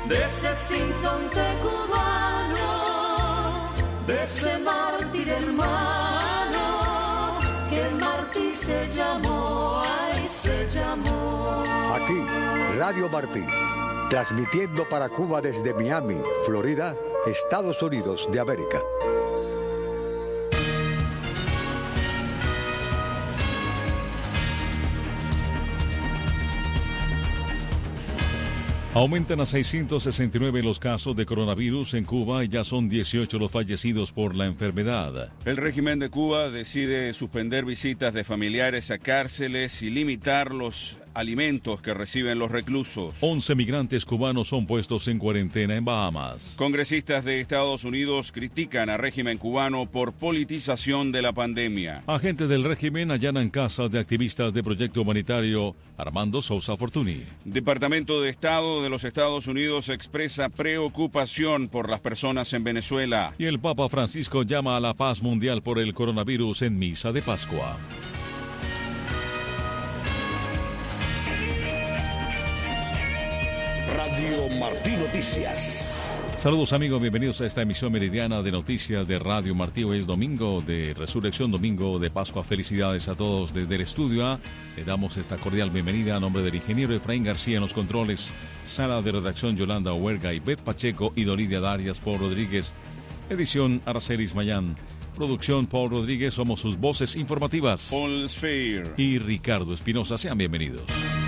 de ese sinsonte cubano, de ese mártir hermano, que el mártir se llamó, ay, se llamó. Aquí, Radio Martí, transmitiendo para Cuba desde Miami, Florida, Estados Unidos de América. Aumentan a 669 los casos de coronavirus en Cuba y ya son 18 los fallecidos por la enfermedad. El régimen de Cuba decide suspender visitas de familiares a cárceles y limitar los alimentos que reciben los reclusos. 11 migrantes cubanos son puestos en cuarentena en Bahamas. Congresistas de Estados Unidos critican al régimen cubano por politización de la pandemia. Agentes del régimen allanan casas de activistas de Proyecto Humanitario Armando Sousa Fortuny. Departamento de Estado de los Estados Unidos expresa preocupación por las personas en Venezuela. Y el Papa Francisco llama a la paz mundial por el coronavirus en Misa de Pascua. Radio Martí Noticias. Saludos amigos, bienvenidos a esta emisión meridiana de noticias de Radio Martí. Hoy es domingo de Resurrección, domingo de Pascua. Felicidades a todos desde el estudio A. Le damos esta cordial bienvenida a nombre del ingeniero Efraín García en los controles, sala de redacción Yolanda Huerga y Beth Pacheco y Doridia Darias, Paul Rodríguez, edición Aracelis Mayán, producción Paul Rodríguez, somos sus voces informativas Paul Sphere y Ricardo Espinosa. Sean bienvenidos.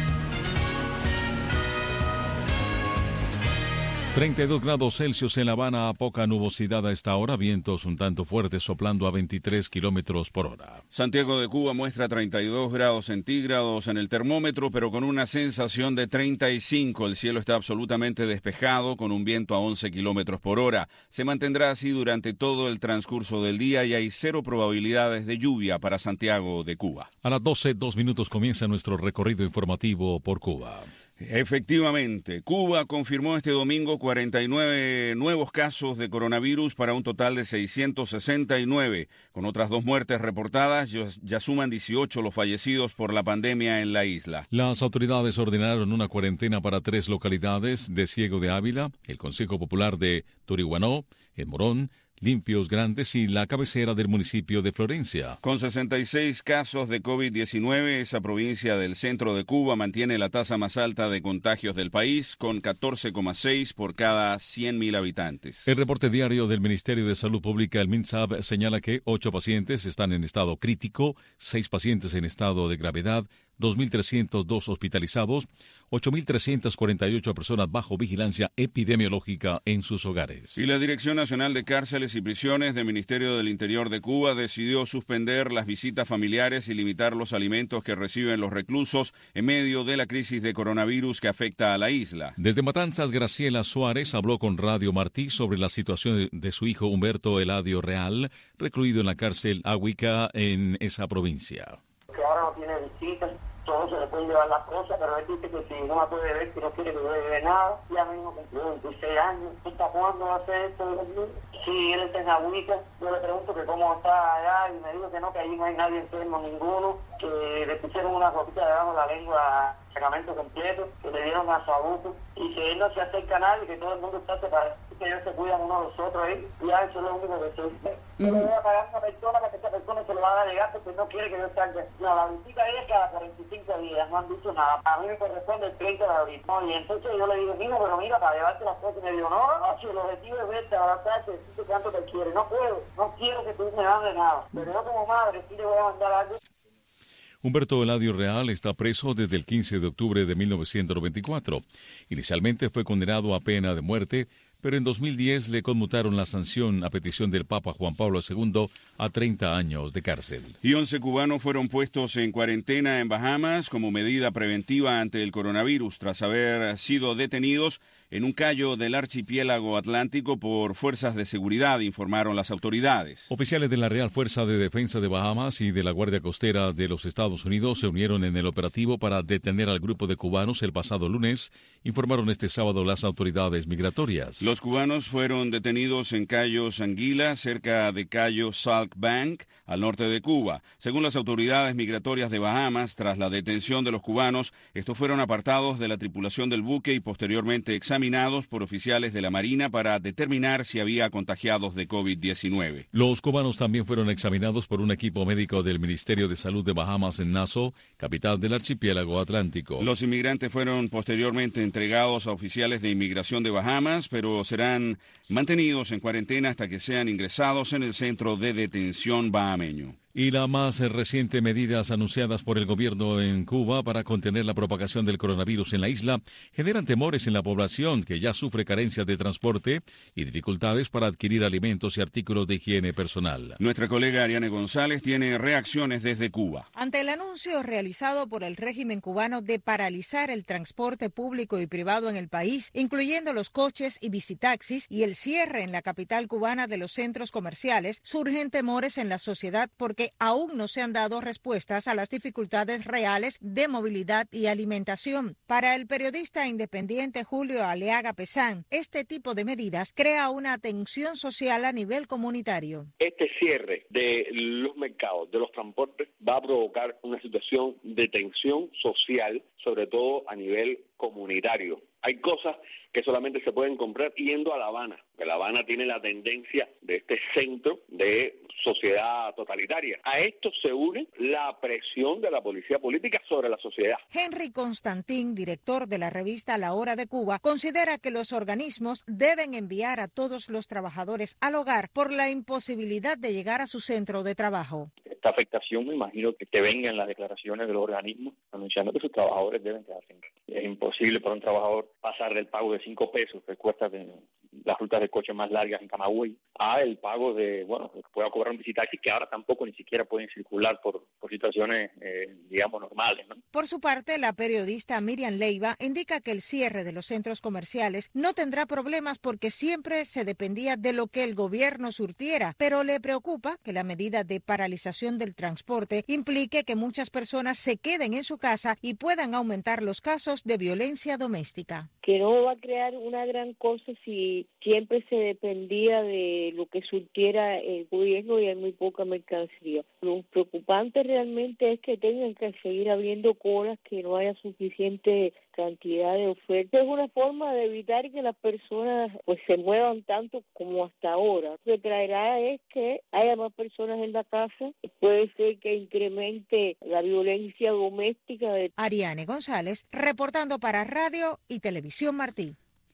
32 grados Celsius en La Habana, poca nubosidad a esta hora, vientos un tanto fuertes soplando a 23 kilómetros por hora. Santiago de Cuba muestra 32 grados centígrados en el termómetro, pero con una sensación de 35. El cielo está absolutamente despejado, con un viento a 11 kilómetros por hora. Se mantendrá así durante todo el transcurso del día y hay 0 probabilidades de lluvia para Santiago de Cuba. A las 12:02 comienza nuestro recorrido informativo por Cuba. Efectivamente, Cuba confirmó este domingo 49 nuevos casos de coronavirus para un total de 669. Con otras 2 muertes reportadas, ya suman 18 los fallecidos por la pandemia en la isla. Las autoridades ordenaron una cuarentena para 3 localidades de Ciego de Ávila, el Consejo Popular de Turihuanó, El Morón, Limpios Grandes y la cabecera del municipio de Florencia. Con 66 casos de COVID-19, esa provincia del centro de Cuba mantiene la tasa más alta de contagios del país, con 14,6 por cada 100.000 habitantes. El reporte diario del Ministerio de Salud Pública, el MINSAB, señala que 8 pacientes están en estado crítico, 6 pacientes en estado de gravedad, 2.302 hospitalizados, 8.348 personas bajo vigilancia epidemiológica en sus hogares. Y la Dirección Nacional de Cárceles y Prisiones del Ministerio del Interior de Cuba decidió suspender las visitas familiares y limitar los alimentos que reciben los reclusos en medio de la crisis de coronavirus que afecta a la isla. Desde Matanzas, Graciela Suárez habló con Radio Martí sobre la situación de su hijo Humberto Eladio Real, recluido en la cárcel Agüica en esa provincia. Que ahora no tiene visitas, todo se le puede llevar las cosas, pero él dice que si no la puede ver, que no quiere que vea nada. Ya mismo cumplió 26 años. ¿Hasta cuándo va a hacer esto? Si él está en Agüica, yo le pregunto que cómo está allá y me dijo que no, que allí no hay nadie enfermo ninguno, que le pusieron una cosita debajo de la lengua, sacramento completo, que le dieron asabuco y que él no se acerca a nadie, que todo el mundo está separado, que ellos se cuidan unos a los otros ahí, y ya eso es lo único que se dice. Yo le voy a pagar a una persona para que esa persona se lo va a llegar porque no quiere que yo salga. No, la visita es cada 45 días, no han dicho nada. A mí me corresponde el 30 de abril. No, y entonces yo le digo, mijo, pero mira, para llevarte las cosas, y me digo, no, si el objetivo es verte, abrazarte, decirte cuánto te quiere. No puedo, no quiero que tú me mandes nada. Pero yo como madre sí le voy a mandar algo. Humberto Eladio Real está preso desde el 15 de octubre de 1994. Inicialmente fue condenado a pena de muerte, pero en 2010 le conmutaron la sanción a petición del Papa Juan Pablo II a 30 años de cárcel. Y 11 cubanos fueron puestos en cuarentena en Bahamas como medida preventiva ante el coronavirus tras haber sido detenidos en un cayó del archipiélago atlántico por fuerzas de seguridad, informaron las autoridades. Oficiales de la Real Fuerza de Defensa de Bahamas y de la Guardia Costera de los Estados Unidos se unieron en el operativo para detener al grupo de cubanos el pasado lunes, informaron este sábado las autoridades migratorias. Los cubanos fueron detenidos en Cayo Sanguila, cerca de Cayo Salk Bank, al norte de Cuba. Según las autoridades migratorias de Bahamas, tras la detención de los cubanos, estos fueron apartados de la tripulación del buque y posteriormente examinados examinados por oficiales de la Marina para determinar si había contagiados de COVID-19. Los cubanos también fueron examinados por un equipo médico del Ministerio de Salud de Bahamas en Nassau, capital del archipiélago atlántico. Los inmigrantes fueron posteriormente entregados a oficiales de inmigración de Bahamas, pero serán mantenidos en cuarentena hasta que sean ingresados en el centro de detención bahameño. Y las más recientes medidas anunciadas por el gobierno en Cuba para contener la propagación del coronavirus en la isla generan temores en la población que ya sufre carencias de transporte y dificultades para adquirir alimentos y artículos de higiene personal. Nuestra colega Ariane González tiene reacciones desde Cuba. Ante el anuncio realizado por el régimen cubano de paralizar el transporte público y privado en el país, incluyendo los coches y visitaxis, y el cierre en la capital cubana de los centros comerciales, surgen temores en la sociedad porque aún no se han dado respuestas a las dificultades reales de movilidad y alimentación. Para el periodista independiente Julio Aleaga Pesán, este tipo de medidas crea una tensión social a nivel comunitario. Este cierre de los mercados, de los transportes, va a provocar una situación de tensión social, sobre todo a nivel comunitario. Hay cosas que solamente se pueden comprar yendo a La Habana, que La Habana tiene la tendencia de este centro de sociedad totalitaria. A esto se une la presión de la policía política sobre la sociedad. Henry Constantín, director de la revista La Hora de Cuba, considera que los organismos deben enviar a todos los trabajadores al hogar por la imposibilidad de llegar a su centro de trabajo. Esta afectación, me imagino que vengan las declaraciones de los organismos anunciando que sus trabajadores deben quedarse en casa. Es imposible para un trabajador pasar del pago de 5 pesos que cuesta las rutas de coche más largas en Camagüey a el pago de, que pueda cobrar un visitaxi, que ahora tampoco ni siquiera pueden circular por situaciones, normales, ¿no? Por su parte, la periodista Miriam Leiva indica que el cierre de los centros comerciales no tendrá problemas porque siempre se dependía de lo que el gobierno surtiera, pero le preocupa que la medida de paralización del transporte implique que muchas personas se queden en su casa y puedan aumentar los casos de violencia doméstica. Que no va a crear una gran cosa si siempre se dependía de lo que surtiera el gobierno y hay muy poca mercancía. Lo preocupante realmente es que tengan que seguir abriendo colas, que no haya suficiente cantidad de oferta. Es una forma de evitar que las personas se muevan tanto como hasta ahora. Lo que traerá es que haya más personas en la casa, puede ser que incremente la violencia doméstica. Ariane González, reportando para Radio y Televisión Martí.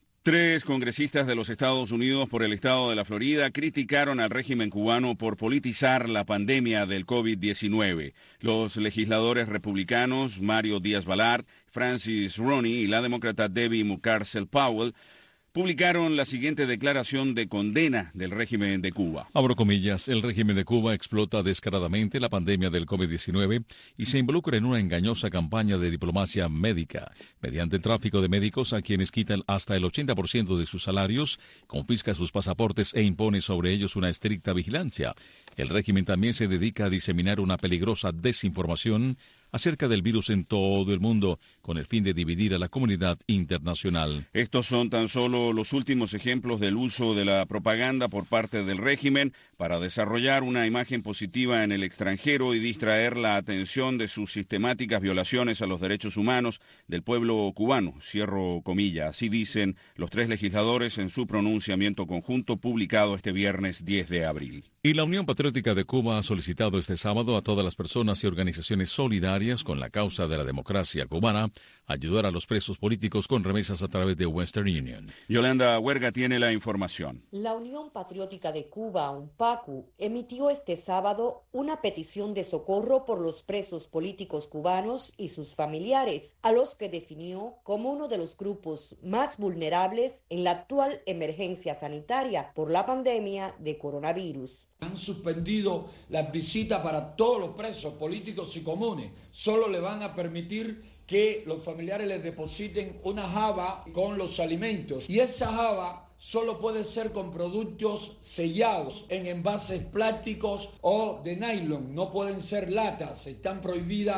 3 congresistas de los Estados Unidos por el estado de la Florida criticaron al régimen cubano por politizar la pandemia del COVID-19. Los legisladores republicanos Mario Díaz-Balart, Francis Roney y la demócrata Debbie Mucarsel-Powell publicaron la siguiente declaración de condena del régimen de Cuba. Abro comillas, el régimen de Cuba explota descaradamente la pandemia del COVID-19 y se involucra en una engañosa campaña de diplomacia médica, mediante el tráfico de médicos a quienes quitan hasta el 80% de sus salarios, confisca sus pasaportes e impone sobre ellos una estricta vigilancia. El régimen también se dedica a diseminar una peligrosa desinformación acerca del virus en todo el mundo, con el fin de dividir a la comunidad internacional. Estos son tan solo los últimos ejemplos del uso de la propaganda por parte del régimen para desarrollar una imagen positiva en el extranjero y distraer la atención de sus sistemáticas violaciones a los derechos humanos del pueblo cubano. Cierro comillas. Así dicen los 3 legisladores en su pronunciamiento conjunto publicado este viernes 10 de abril. Y la Unión Patriótica de Cuba ha solicitado este sábado a todas las personas y organizaciones solidarias con la causa de la democracia cubana ayudar a los presos políticos con remesas a través de Western Union. Yolanda Huerga tiene la información. La Unión Patriótica de Cuba, UNPACU, emitió este sábado una petición de socorro por los presos políticos cubanos y sus familiares, a los que definió como uno de los grupos más vulnerables en la actual emergencia sanitaria por la pandemia de coronavirus. Han suspendido las visitas para todos los presos políticos y comunes. Solo le van a permitir que los familiares les depositen una java con los alimentos. Y esa java solo puede ser con productos sellados en envases plásticos o de nylon. No pueden ser latas. Están prohibidas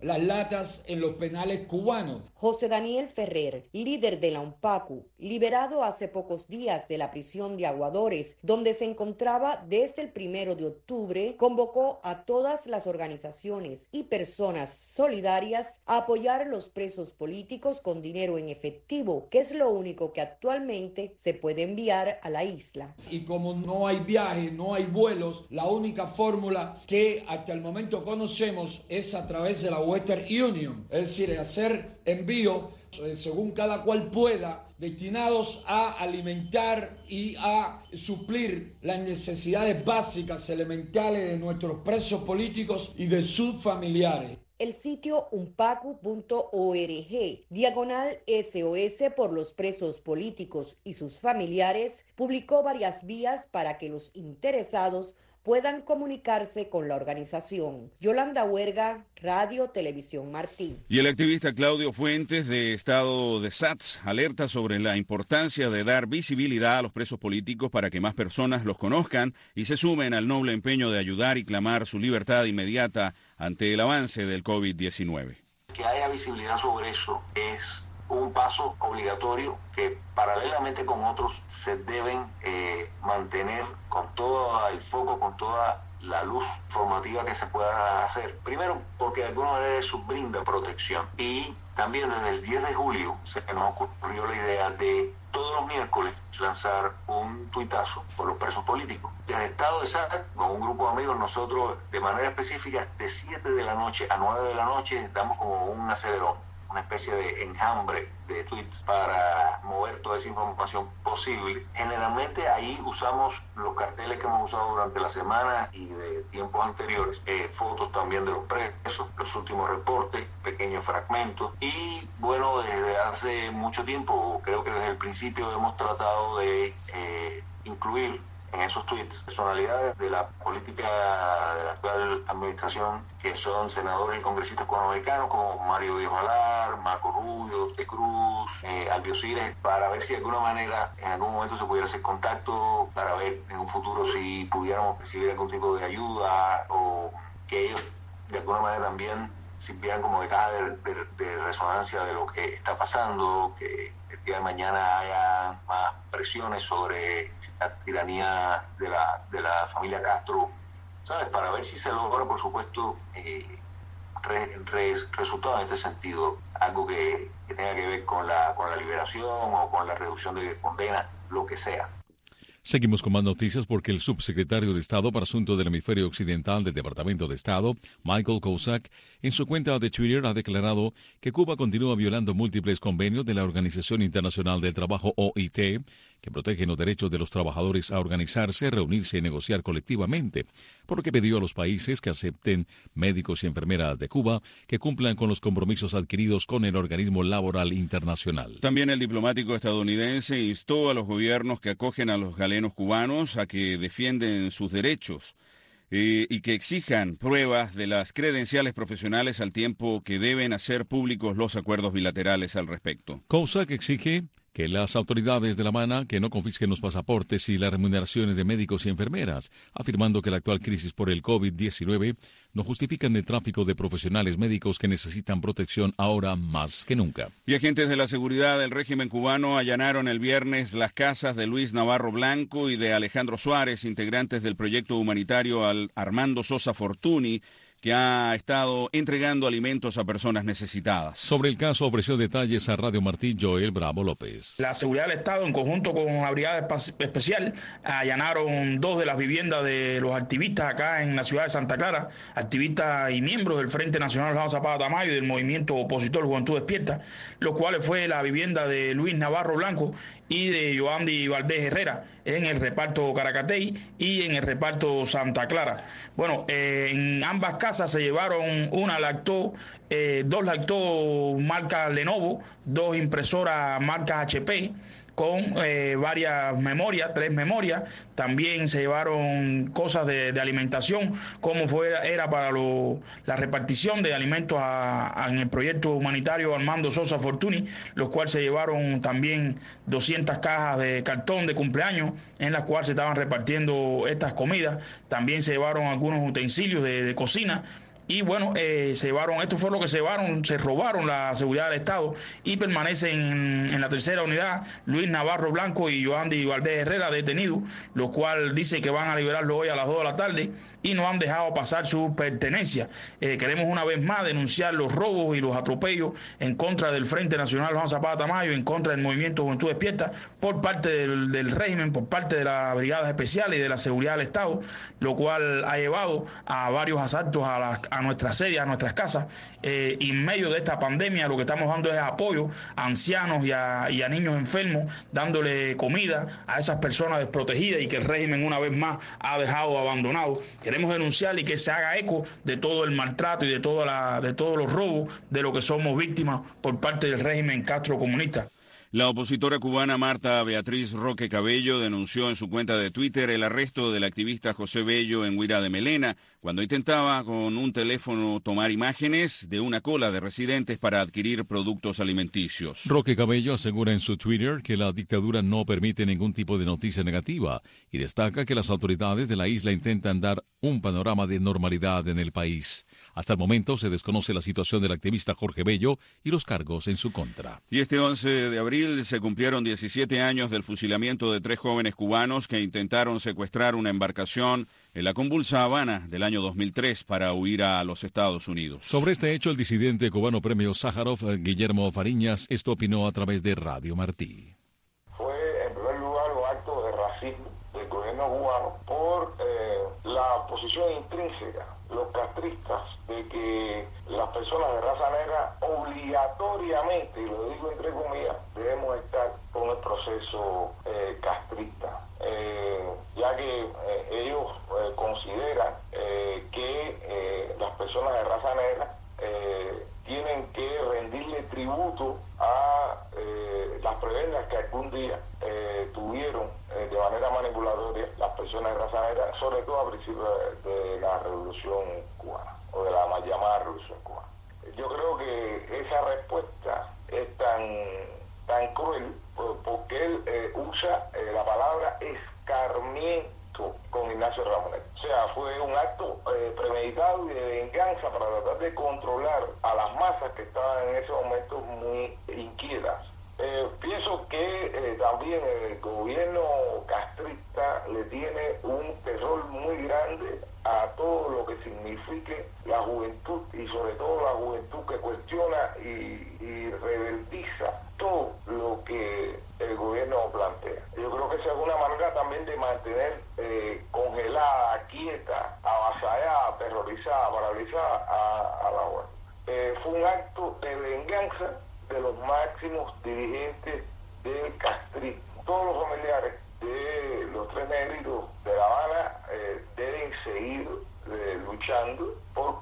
las latas en los penales cubanos. José Daniel Ferrer, líder de la UNPACU, liberado hace pocos días de la prisión de Aguadores, donde se encontraba desde el 1 de octubre, convocó a todas las organizaciones y personas solidarias a apoyar a los presos políticos con dinero en efectivo, que es lo único que actualmente se puede enviar a la isla. Y como no hay viajes, no hay vuelos, la única fórmula que hasta el momento conocemos es a través de la Western Union, es decir, hacer envíos según cada cual pueda, destinados a alimentar y a suplir las necesidades básicas elementales de nuestros presos políticos y de sus familiares. El sitio unpacu.org/SOS por los presos políticos y sus familiares publicó varias vías para que los interesados puedan comunicarse con la organización. Yolanda Huerga, Radio Televisión Martí. Y el activista Claudio Fuentes, de Estado de SATS, alerta sobre la importancia de dar visibilidad a los presos políticos para que más personas los conozcan y se sumen al noble empeño de ayudar y clamar su libertad inmediata ante el avance del COVID-19. Que haya visibilidad sobre eso es un paso obligatorio que paralelamente con otros se deben mantener con todo el foco, con toda la luz formativa que se pueda hacer. Primero, porque de alguna manera eso brinda protección. Y también desde el 10 de julio se nos ocurrió la idea de todos los miércoles lanzar un tuitazo por los presos políticos. Desde Estado de SAT, con un grupo de amigos, nosotros de manera específica de 7 de la noche a 9 de la noche damos como un acelerón, una especie de enjambre de tweets para mover toda esa información posible. Generalmente ahí usamos los carteles que hemos usado durante la semana y de tiempos anteriores, fotos también de los presos, los últimos reportes, pequeños fragmentos y bueno, desde hace mucho tiempo, creo que desde el principio hemos tratado de incluir en esos tweets personalidades de la política de la actual administración que son senadores y congresistas cubanoamericanos como Mario Viejo Alar, Marco Rubio, De Cruz, Albio Cires, para ver si de alguna manera en algún momento se pudiera hacer contacto, para ver en un futuro si pudiéramos recibir algún tipo de ayuda o que ellos de alguna manera también sirvieran como de caja de resonancia de lo que está pasando, que el día de mañana haya más presiones sobre la tiranía de la familia Castro, ¿sabes? Para ver si se logra, por supuesto, resultados en este sentido, algo que tenga que ver con la liberación o con la reducción de condenas, lo que sea. Seguimos con más noticias porque el subsecretario de Estado para Asuntos del Hemisferio Occidental del Departamento de Estado, Michael Kozak, en su cuenta de Twitter ha declarado que Cuba continúa violando múltiples convenios de la Organización Internacional del Trabajo, OIT, que protegen los derechos de los trabajadores a organizarse, reunirse y negociar colectivamente, por lo que pidió a los países que acepten médicos y enfermeras de Cuba que cumplan con los compromisos adquiridos con el organismo laboral internacional. También el diplomático estadounidense instó a los gobiernos que acogen a los galenos cubanos a que defienden sus derechos y que exijan pruebas de las credenciales profesionales al tiempo que deben hacer públicos los acuerdos bilaterales al respecto. Kozak exige que las autoridades de La Habana que no confisquen los pasaportes y las remuneraciones de médicos y enfermeras, afirmando que la actual crisis por el COVID-19 no justifican el tráfico de profesionales médicos que necesitan protección ahora más que nunca. Y agentes de la seguridad del régimen cubano allanaron el viernes las casas de Luis Navarro Blanco y de Alejandro Suárez, integrantes del proyecto humanitario Armando Sosa Fortuny, que ha estado entregando alimentos a personas necesitadas. Sobre el caso ofreció detalles a Radio Martí Joel Bravo López. La seguridad del Estado, en conjunto con la Brigada Especial, allanaron 2 de las viviendas de los activistas acá en la ciudad de Santa Clara, activistas y miembros del Frente Nacional Alejandro Zapata Tamayo y del movimiento opositor Juventud Despierta, los cuales fue la vivienda de Luis Navarro Blanco y de Yoandi Valdés Herrera en el reparto Caracatey y en el reparto Santa Clara. Bueno, en ambas casas se llevaron una lactó, 2 lactó marca Lenovo, 2 impresoras marca HP, con varias memorias, 3 memorias. También se llevaron cosas de alimentación, como era para la repartición de alimentos en el proyecto humanitario Armando Sosa Fortuny, los cuales se llevaron también 200 cajas de cartón de cumpleaños en las cuales se estaban repartiendo estas comidas. También se llevaron algunos utensilios de cocina, y bueno, esto fue lo que se robaron la seguridad del Estado y permanecen en la tercera unidad Luis Navarro Blanco y Joandy Valdés Herrera detenidos, los cuales dice que van a liberarlo hoy a las 2 de la tarde y no han dejado pasar su pertenencia. Queremos una vez más denunciar los robos y los atropellos en contra del Frente Nacional Juan Zapata Tamayo, en contra del Movimiento Juventud Despierta, por parte del régimen, por parte de las brigadas especiales y de la seguridad del Estado, lo cual ha llevado a varios asaltos a nuestras sedes, a nuestras casas, y en medio de esta pandemia lo que estamos dando es apoyo a ancianos y a niños enfermos, dándole comida a esas personas desprotegidas y que el régimen una vez más ha dejado abandonado. Queremos denunciar y que se haga eco de todo el maltrato y de todos los robos de lo que somos víctimas por parte del régimen Castro comunista. La opositora cubana Marta Beatriz Roque Cabello denunció en su cuenta de Twitter el arresto del activista José Bello en Huira de Melena, cuando intentaba con un teléfono tomar imágenes de una cola de residentes para adquirir productos alimenticios. Roque Cabello asegura en su Twitter que la dictadura no permite ningún tipo de noticia negativa y destaca que las autoridades de la isla intentan dar un panorama de normalidad en el país. Hasta el momento se desconoce la situación del activista Jorge Bello y los cargos en su contra. Y este 11 de abril se cumplieron 17 años del fusilamiento de 3 jóvenes cubanos que intentaron secuestrar una embarcación en la convulsa Habana del año 2003 para huir a los Estados Unidos. Sobre este hecho, el disidente cubano premio Sájarov, Guillermo Fariñas, esto opinó a través de Radio Martí. Fue, en primer lugar, un acto de racismo del gobierno cubano por la posición intrínseca, los castristas, de que las personas de raza negra obligatoriamente, y lo digo entre comillas, debemos estar con el proceso castrista, ya que ellos consideran que las personas de raza negra tienen que rendirle tributo a las prebendas que algún día tuvieron de manera manipulatoria las personas de raza negra, sobre todo a principios de la Revolución Cubana, o de la mal llamada Revolución Cubana. Yo creo que esa respuesta es tan cruel porque él usa la palabra escarmiento con Ignacio Ramonet. O sea, fue un acto premeditado y de venganza para tratar de controlar a las masas que estaban en ese momento muy inquietas. Pienso que también el gobierno castrista le tiene un terror muy grande a todo lo que signifique la juventud y sobre todo la juventud que cuestiona y rebeldiza todo lo que el gobierno plantea. Yo creo que esa es una manera también de mantener congelada, quieta, avasallada, aterrorizada, paralizada a la juventud. Fue un acto de venganza de los máximos dirigentes del castrismo. Todos los familiares de los 3 negritos de La Habana deben seguir luchando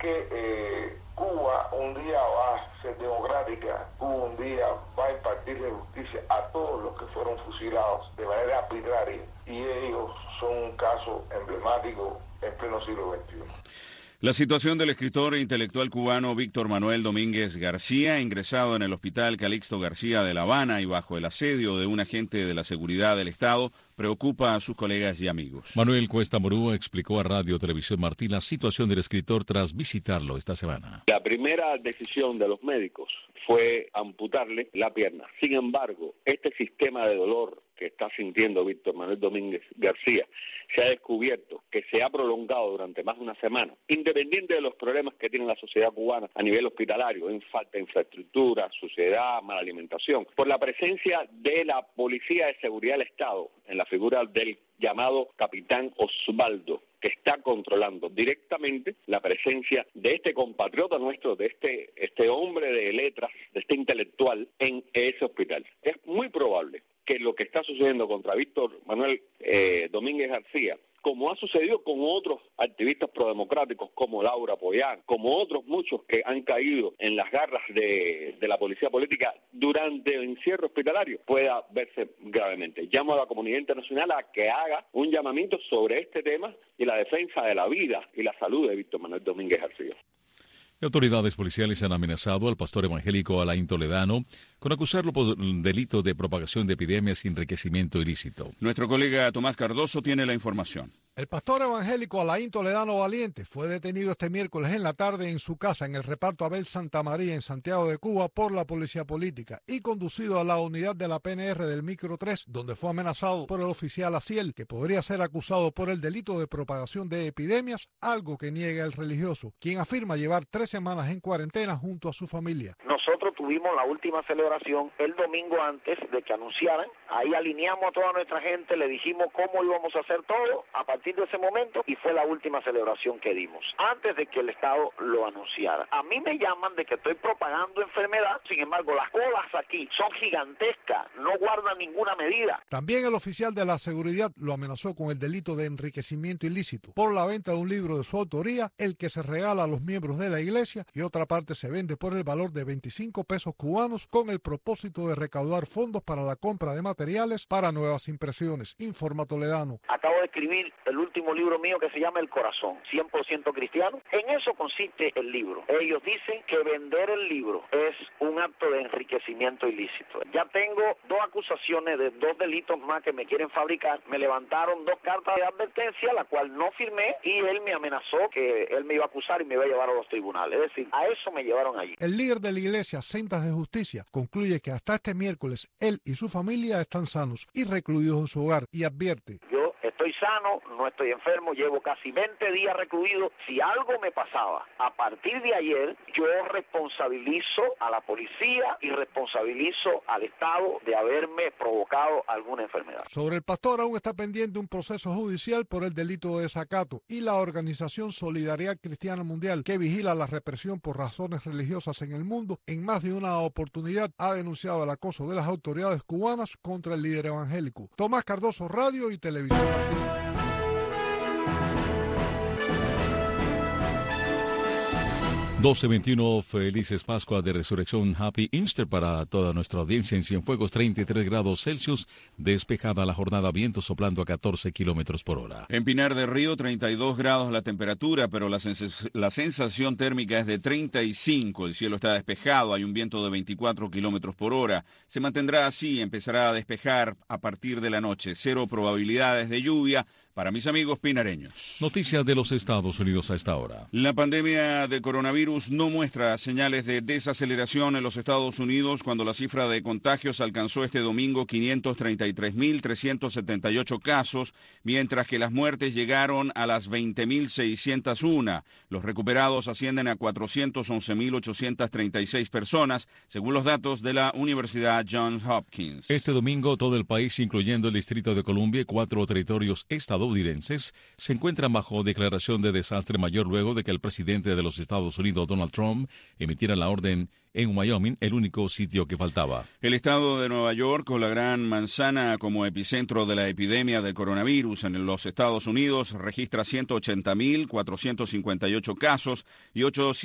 porque Cuba un día va a ser democrática, Cuba un día va a impartirle justicia a todos los que fueron fusilados de manera arbitraria y ellos son un caso emblemático en pleno siglo XXI. La situación del escritor e intelectual cubano Víctor Manuel Domínguez García, ingresado en el Hospital Calixto García de La Habana y bajo el asedio de un agente de la seguridad del Estado, preocupa a sus colegas y amigos. Manuel Cuesta Morú explicó a Radio Televisión Martí la situación del escritor tras visitarlo esta semana. La primera decisión de los médicos fue amputarle la pierna. Sin embargo, este sistema de dolor que está sintiendo Víctor Manuel Domínguez García se ha descubierto que se ha prolongado durante más de una semana, independiente de los problemas que tiene la sociedad cubana a nivel hospitalario, en falta de infraestructura, suciedad, mala alimentación, por la presencia de la Policía de Seguridad del Estado en la figura del llamado capitán Osvaldo, que está controlando directamente la presencia de este compatriota nuestro, de este hombre de letras, de este intelectual en ese hospital. Es muy probable que lo que está sucediendo contra Víctor Manuel Domínguez García, como ha sucedido con otros activistas prodemocráticos como Laura Pollán, como otros muchos que han caído en las garras de la policía política durante el encierro hospitalario, pueda verse gravemente. Llamo a la comunidad internacional a que haga un llamamiento sobre este tema y la defensa de la vida y la salud de Víctor Manuel Domínguez García. Autoridades policiales han amenazado al pastor evangélico Alain Toledano con acusarlo por delitos de propagación de epidemias y enriquecimiento ilícito. Nuestro colega Tomás Cardoso tiene la información. El pastor evangélico Alain Toledano Valiente fue detenido este miércoles en la tarde en su casa en el reparto Abel Santa María en Santiago de Cuba por la policía política y conducido a la unidad de la PNR del Micro 3, donde fue amenazado por el oficial Aciel, que podría ser acusado por el delito de propagación de epidemias, algo que niega el religioso, quien afirma llevar 3 semanas en cuarentena junto a su familia. Nosotros tuvimos la última celebración el domingo antes de que anunciaran. Ahí alineamos a toda nuestra gente, le dijimos cómo íbamos a hacer todo a partir de ese momento y fue la última celebración que dimos, antes de que el Estado lo anunciara. A mí me llaman de que estoy propagando enfermedad, sin embargo las colas aquí son gigantescas, no guardan ninguna medida. También el oficial de la seguridad lo amenazó con el delito de enriquecimiento ilícito por la venta de un libro de su autoría, el que se regala a los miembros de la iglesia, y otra parte se vende por el valor de 25 pesos cubanos con el propósito de recaudar fondos para la compra de materiales para nuevas impresiones, informa Toledano. Acabo de escribir el último libro mío que se llama El Corazón, 100% cristiano. En eso consiste el libro. Ellos dicen que vender el libro es un acto de enriquecimiento ilícito. Ya tengo 2 acusaciones de 2 delitos más que me quieren fabricar. Me levantaron 2 cartas de advertencia, la cual no firmé, y él me amenazó que él me iba a acusar y me iba a llevar a los tribunales. Es decir, a eso me llevaron allí. El líder de la iglesia, Sendas de Justicia, concluye que hasta este miércoles él y su familia están sanos y recluidos en su hogar, y advierte: yo estoy sano, no estoy enfermo, llevo casi 20 días recluido. Si algo me pasaba a partir de ayer, yo responsabilizo a la policía y responsabilizo al Estado de haberme provocado alguna enfermedad. Sobre el pastor aún está pendiente un proceso judicial por el delito de desacato, y la organización Solidaridad Cristiana Mundial, que vigila la represión por razones religiosas en el mundo, en más de una oportunidad ha denunciado el acoso de las autoridades cubanas contra el líder evangélico. Tomás Cardoso, Radio y Televisión Martín. ...12:21, felices Pascua de Resurrección, Happy Easter para toda nuestra audiencia en Cienfuegos, 33 grados Celsius, despejada la jornada, viento soplando a 14 kilómetros por hora. En Pinar del Río, 32 grados la temperatura, pero la sensación térmica es de 35, el cielo está despejado, hay un viento de 24 kilómetros por hora, se mantendrá así, empezará a despejar a partir de la noche, 0 probabilidades de lluvia, para mis amigos pinareños. Noticias de los Estados Unidos a esta hora. La pandemia de coronavirus no muestra señales de desaceleración en los Estados Unidos cuando la cifra de contagios alcanzó este domingo 533.378 casos, mientras que las muertes llegaron a las 20.601. Los recuperados ascienden a 411.836 personas, según los datos de la Universidad Johns Hopkins. Este domingo todo el país, incluyendo el Distrito de Columbia y 4 territorios estadounidenses, se encuentran bajo declaración de desastre mayor luego de que el presidente de los Estados Unidos, Donald Trump, emitiera la orden en Wyoming, el único sitio que faltaba. El estado de Nueva York, con la Gran Manzana como epicentro de la epidemia del coronavirus en los Estados Unidos, registra 180.458 casos y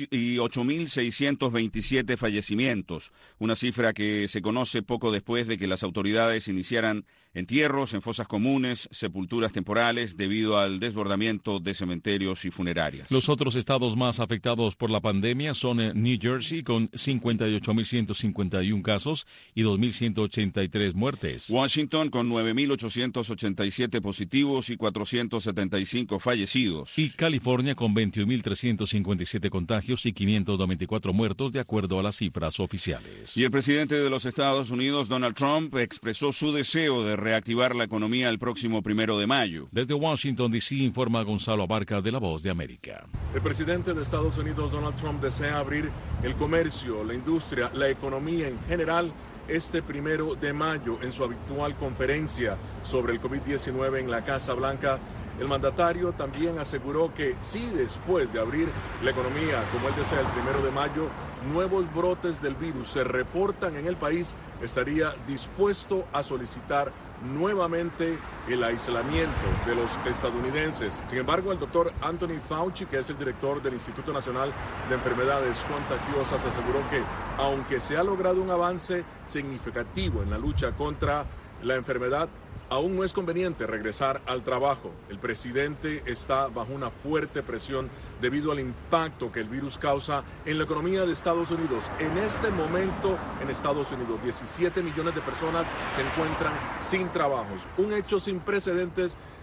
8.627 fallecimientos, una cifra que se conoce poco después de que las autoridades iniciaran entierros en fosas comunes, sepulturas temporales, debido al desbordamiento de cementerios y funerarias. Los otros estados más afectados por la pandemia son New Jersey, con 58.151 casos y 2.183 muertes. Washington, con 9.887 positivos y 475 fallecidos. Y California, con 21.357 contagios y 594 muertos, de acuerdo a las cifras oficiales. Y el presidente de los Estados Unidos, Donald Trump, expresó su deseo de reactivar la economía el próximo 1 de mayo. Desde Washington, D.C., informa Gonzalo Abarca de La Voz de América. El presidente de Estados Unidos, Donald Trump, desea abrir el comercio, la industria, la economía en general este 1 de mayo en su habitual conferencia sobre el COVID-19 en la Casa Blanca. El mandatario también aseguró que si después de abrir la economía, como él desea, el 1 de mayo, nuevos brotes del virus se reportan en el país, estaría dispuesto a solicitar nuevamente el aislamiento de los estadounidenses. Sin embargo, el doctor Anthony Fauci, que es el director del Instituto Nacional de Enfermedades Contagiosas, aseguró que aunque se ha logrado un avance significativo en la lucha contra la enfermedad, aún no es conveniente regresar al trabajo. El presidente está bajo una fuerte presión debido al impacto que el virus causa en la economía de Estados Unidos. En este momento, en Estados Unidos, 17 millones de personas se encuentran sin trabajos. Un hecho sin precedentes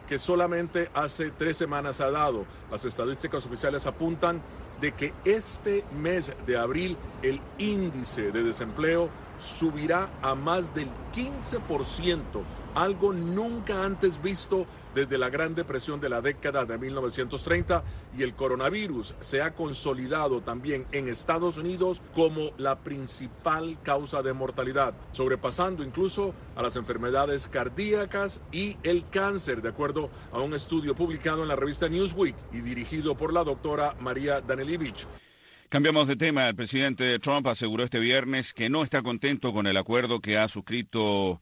que solamente hace 3 semanas ha dado. Las estadísticas oficiales apuntan de que este mes de abril el índice de desempleo subirá a más del 15%, algo nunca antes visto desde la Gran Depresión de la década de 1930, y el coronavirus se ha consolidado también en Estados Unidos como la principal causa de mortalidad, sobrepasando incluso a las enfermedades cardíacas y el cáncer, de acuerdo a un estudio publicado en la revista Newsweek y dirigido por la doctora María Danilevich. Cambiamos de tema. El presidente Trump aseguró este viernes que no está contento con el acuerdo que han suscrito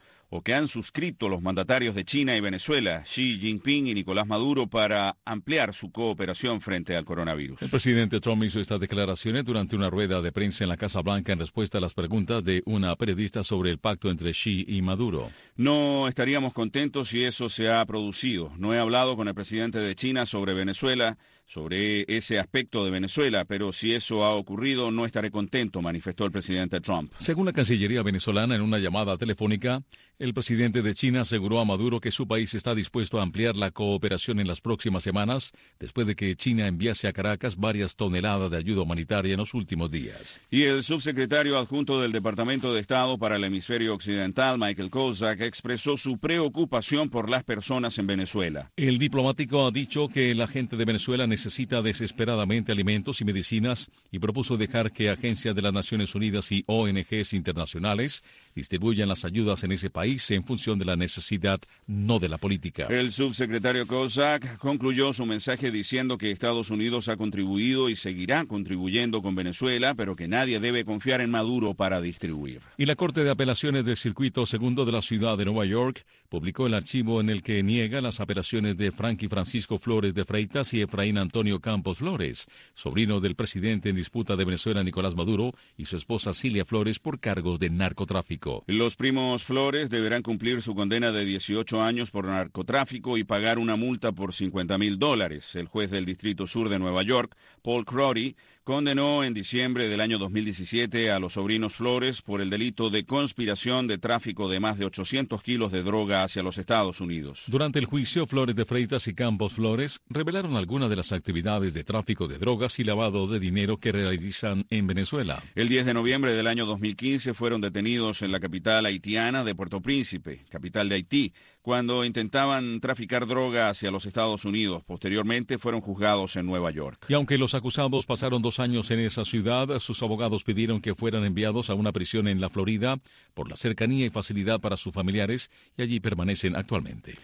los mandatarios de China y Venezuela, Xi Jinping y Nicolás Maduro, para ampliar su cooperación frente al coronavirus. El presidente Trump hizo estas declaraciones durante una rueda de prensa en la Casa Blanca en respuesta a las preguntas de una periodista sobre el pacto entre Xi y Maduro. No estaríamos contentos si eso se ha producido. No he hablado con el presidente de China sobre Venezuela, sobre ese aspecto de Venezuela, pero si eso ha ocurrido, no estaré contento, manifestó el presidente Trump. Según la Cancillería venezolana, en una llamada telefónica, el presidente de China aseguró a Maduro que su país está dispuesto a ampliar la cooperación en las próximas semanas, después de que China enviase a Caracas varias toneladas de ayuda humanitaria en los últimos días. Y el subsecretario adjunto del Departamento de Estado para el Hemisferio Occidental, Michael Kozak, expresó su preocupación por las personas en Venezuela. El diplomático ha dicho que la gente de Venezuela necesita desesperadamente alimentos y medicinas y propuso dejar que agencias de las Naciones Unidas y ONGs internacionales distribuyan las ayudas en ese país en función de la necesidad, no de la política. El subsecretario Kozak concluyó su mensaje diciendo que Estados Unidos ha contribuido y seguirá contribuyendo con Venezuela, pero que nadie debe confiar en Maduro para distribuir. Y la Corte de Apelaciones del Circuito Segundo de la Ciudad de Nueva York publicó el archivo en el que niega las apelaciones de Franky Francisco Flores de Freitas y Efraín Antonio Campos Flores, sobrino del presidente en disputa de Venezuela Nicolás Maduro, y su esposa Cilia Flores por cargos de narcotráfico. Los primos Flores deberán cumplir su condena de 18 años por narcotráfico y pagar una multa por $50,000. El juez del Distrito Sur de Nueva York, Paul Crowdy, condenó en diciembre del año 2017 a los sobrinos Flores por el delito de conspiración de tráfico de más de 800 kilos de droga hacia los Estados Unidos. Durante el juicio, Flores de Freitas y Campos Flores revelaron algunas de las actividades de tráfico de drogas y lavado de dinero que realizan en Venezuela. El 10 de noviembre del año 2015 fueron detenidos en la capital haitiana de Puerto Príncipe, capital de Haití, cuando intentaban traficar droga hacia los Estados Unidos. Posteriormente fueron juzgados en Nueva York. Y aunque los acusados pasaron 2 años en esa ciudad, sus abogados pidieron que fueran enviados a una prisión en la Florida por la cercanía y facilidad para sus familiares, y allí permanecen actualmente.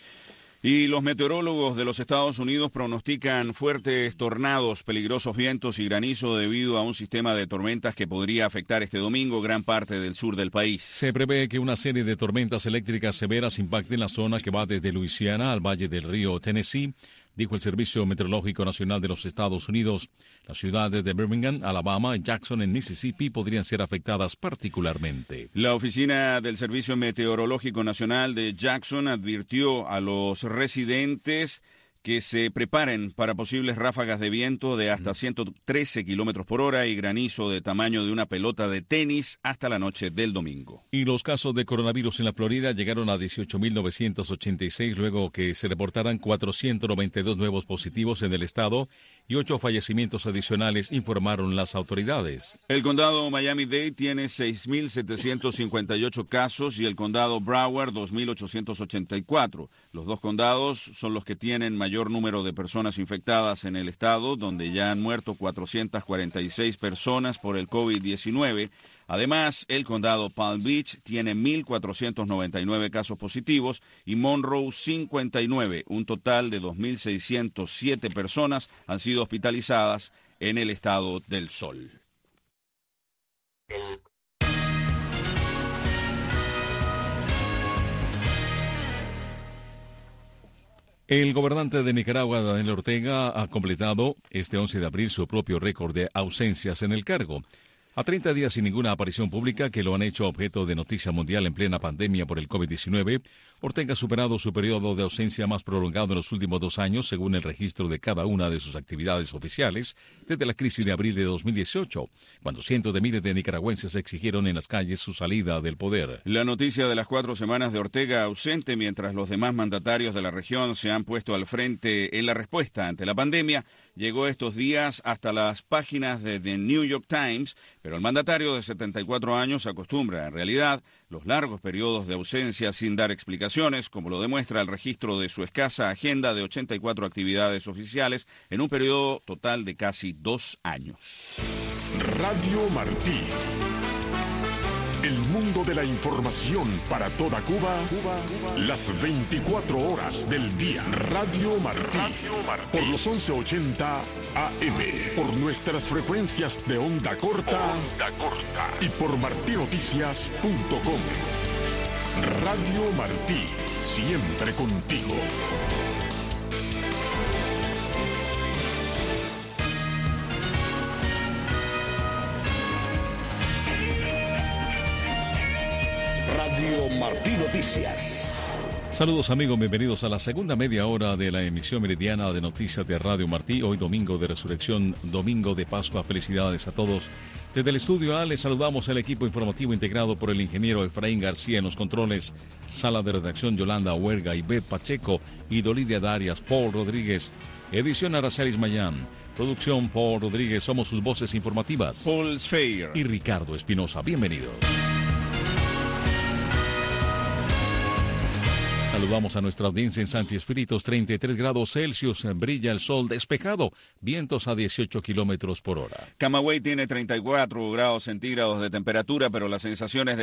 Y los meteorólogos de los Estados Unidos pronostican fuertes tornados, peligrosos vientos y granizo debido a un sistema de tormentas que podría afectar este domingo gran parte del sur del país. Se prevé que una serie de tormentas eléctricas severas impacten la zona que va desde Luisiana al valle del río Tennessee, dijo el Servicio Meteorológico Nacional de los Estados Unidos. Las ciudades de Birmingham, Alabama y Jackson en Mississippi podrían ser afectadas particularmente. La oficina del Servicio Meteorológico Nacional de Jackson advirtió a los residentes que se preparen para posibles ráfagas de viento de hasta 113 kilómetros por hora y granizo de tamaño de una pelota de tenis hasta la noche del domingo. Y los casos de coronavirus en la Florida llegaron a 18.986 luego que se reportaran 492 nuevos positivos en el estado y 8 fallecimientos adicionales, informaron las autoridades. El condado Miami-Dade tiene 6.758 casos y el condado Broward 2.884. Los dos condados son los que tienen mayor número de personas infectadas en el estado, donde ya han muerto 446 personas por el COVID-19. Además, el condado Palm Beach tiene 1.499 casos positivos y Monroe 59. Un total de 2.607 personas han sido hospitalizadas en el estado del Sol. El gobernante de Nicaragua, Daniel Ortega, ha completado este 11 de abril su propio récord de ausencias en el cargo. A 30 días sin ninguna aparición pública que lo han hecho objeto de noticia mundial en plena pandemia por el COVID-19, Ortega ha superado su periodo de ausencia más prolongado en los últimos 2 años, según el registro de cada una de sus actividades oficiales, desde la crisis de abril de 2018, cuando cientos de miles de nicaragüenses exigieron en las calles su salida del poder. La noticia de las 4 semanas de Ortega ausente, mientras los demás mandatarios de la región se han puesto al frente en la respuesta ante la pandemia, llegó estos días hasta las páginas de The New York Times, pero el mandatario de 74 años acostumbra, en realidad, los largos periodos de ausencia sin dar explicaciones, como lo demuestra el registro de su escasa agenda de 84 actividades oficiales en un periodo total de casi 2 años. Radio Martí. El mundo de la información para toda Cuba, las 24 horas del día. Radio Martí. Por los 1180 AM. Por nuestras frecuencias de onda corta. Y por martinoticias.com. Radio Martí. Siempre contigo. Radio Martí Noticias. Saludos amigos, bienvenidos a la segunda media hora de la emisión meridiana de noticias de Radio Martí. Hoy domingo de Resurrección, domingo de Pascua. Felicidades a todos. Desde el estudio A les saludamos al equipo informativo integrado por el ingeniero Efraín García en los controles, sala de redacción Yolanda Huerga y Beth Pacheco y Dolidia Darias, Paul Rodríguez, edición Aracelis Mayán, producción Paul Rodríguez, somos sus voces informativas, Paul Sfeir y Ricardo Espinosa. Bienvenidos. Saludamos a nuestra audiencia en Santi Espíritus, 33 grados Celsius, brilla el sol despejado, vientos a 18 kilómetros por hora. Camagüey tiene 34 grados centígrados de temperatura, pero la sensación es de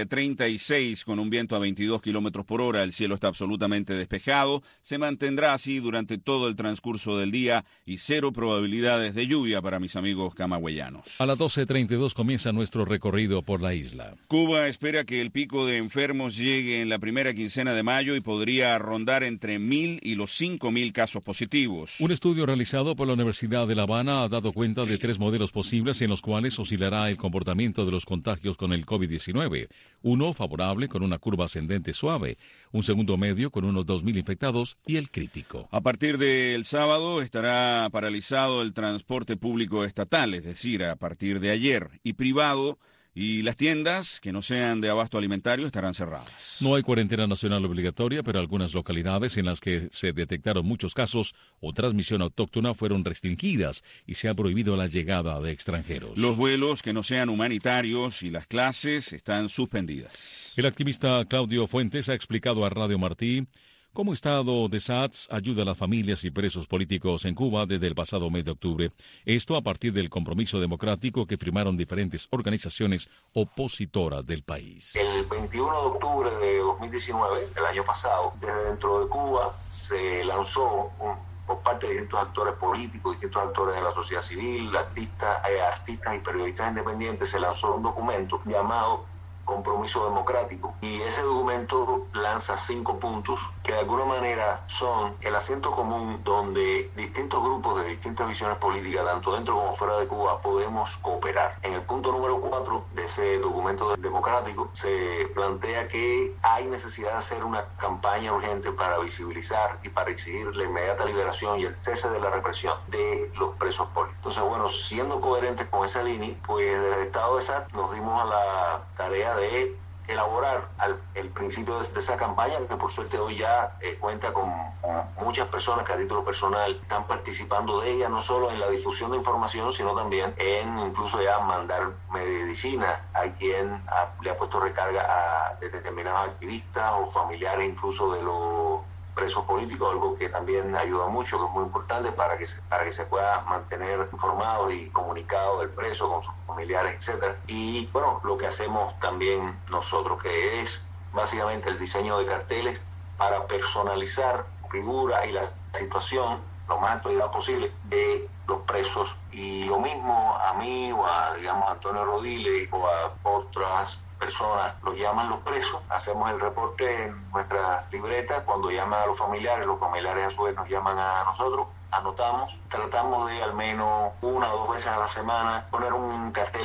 36 con un viento a 22 kilómetros por hora. El cielo está absolutamente despejado, se mantendrá así durante todo el transcurso del día y 0 probabilidades de lluvia para mis amigos camagüeyanos. A las 12:32 comienza nuestro recorrido por la isla. Cuba espera que el pico de enfermos llegue en la primera quincena de mayo y podría rondar entre 1,000 y los 5,000 casos positivos. Un estudio realizado por la Universidad de La Habana ha dado cuenta de 3 modelos posibles en los cuales oscilará el comportamiento de los contagios con el COVID-19. Uno favorable con una curva ascendente suave, un segundo medio con unos 2,000 infectados y el crítico. A partir del sábado estará paralizado el transporte público estatal, es decir, a partir de ayer, y privado, y las tiendas que no sean de abasto alimentario estarán cerradas. No hay cuarentena nacional obligatoria, pero algunas localidades en las que se detectaron muchos casos o transmisión autóctona fueron restringidas y se ha prohibido la llegada de extranjeros. Los vuelos que no sean humanitarios y las clases están suspendidas. El activista Claudio Fuentes ha explicado a Radio Martí cómo Estado de SATS ayuda a las familias y presos políticos en Cuba desde el pasado mes de octubre. Esto a partir del compromiso democrático que firmaron diferentes organizaciones opositoras del país. El 21 de octubre de 2019, el año pasado, desde dentro de Cuba se lanzó por parte de distintos actores políticos, distintos actores de la sociedad civil, artistas y periodistas independientes, se lanzó un documento llamado Compromiso Democrático, y ese documento lanza 5 puntos que de alguna manera son el asiento común donde distintos grupos de distintas visiones políticas, tanto dentro como fuera de Cuba, podemos cooperar. En el punto número 4 de ese documento democrático se plantea que hay necesidad de hacer una campaña urgente para visibilizar y para exigir la inmediata liberación y el cese de la represión de los presos políticos. Entonces, bueno, siendo coherentes con esa línea, pues desde el Estado de SAT nos dimos a la tarea de elaborar el principio de esa campaña, que por suerte hoy ya cuenta con muchas personas que a título personal están participando de ella, no solo en la difusión de información, sino también en incluso ya mandar medicina. Hay quien le ha puesto recarga a determinados activistas o familiares incluso de los presos políticos, algo que también ayuda mucho, que es muy importante para que se pueda mantener informado y comunicado el preso con sus familiares, etcétera. Y bueno, lo que hacemos también nosotros, que es básicamente el diseño de carteles para personalizar figura y la situación lo más actualidad posible de los presos. Y lo mismo a mí o a, digamos, Antonio Rodile o a otras personas los llaman los presos, hacemos el reporte en nuestra libreta, cuando llaman a los familiares a su vez nos llaman a nosotros, anotamos, tratamos de al menos 1 o 2 veces a la semana poner un cartel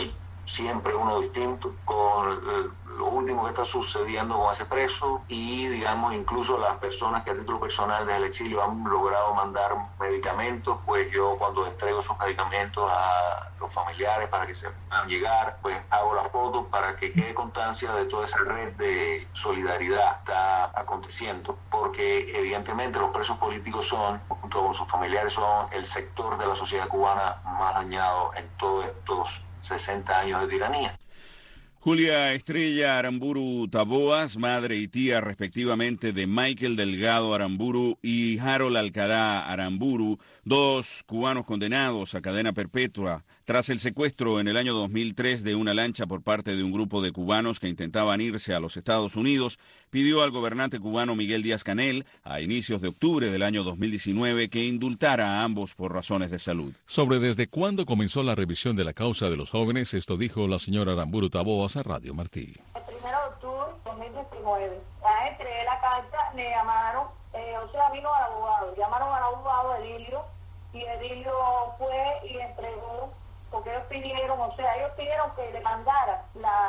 siempre uno distinto, con lo último que está sucediendo con ese preso y, digamos, incluso las personas que a título personal desde el exilio han logrado mandar medicamentos, pues yo cuando entrego esos medicamentos a los familiares para que se puedan llegar, pues hago la foto para que quede constancia de toda esa red de solidaridad que está aconteciendo, porque evidentemente los presos políticos son, junto con sus familiares, son el sector de la sociedad cubana más dañado en todos estos 60 años de tiranía. Julia Estrella Aramburu Taboas, madre y tía respectivamente de Michael Delgado Aramburu y Harold Alcará Aramburu, dos cubanos condenados a cadena perpetua tras el secuestro en el año 2003 de una lancha por parte de un grupo de cubanos que intentaban irse a los Estados Unidos, pidió al gobernante cubano Miguel Díaz-Canel a inicios de octubre del año 2019 que indultara a ambos por razones de salud. Sobre desde cuándo comenzó la revisión de la causa de los jóvenes, esto dijo la señora Aramburu Taboas a Radio Martí. El 1 de octubre de 2019, ya entregué la carta, me llamaron, vino al abogado, llamaron al abogado Edilio, y Edilio fue y entregó, porque ellos pidieron que le mandara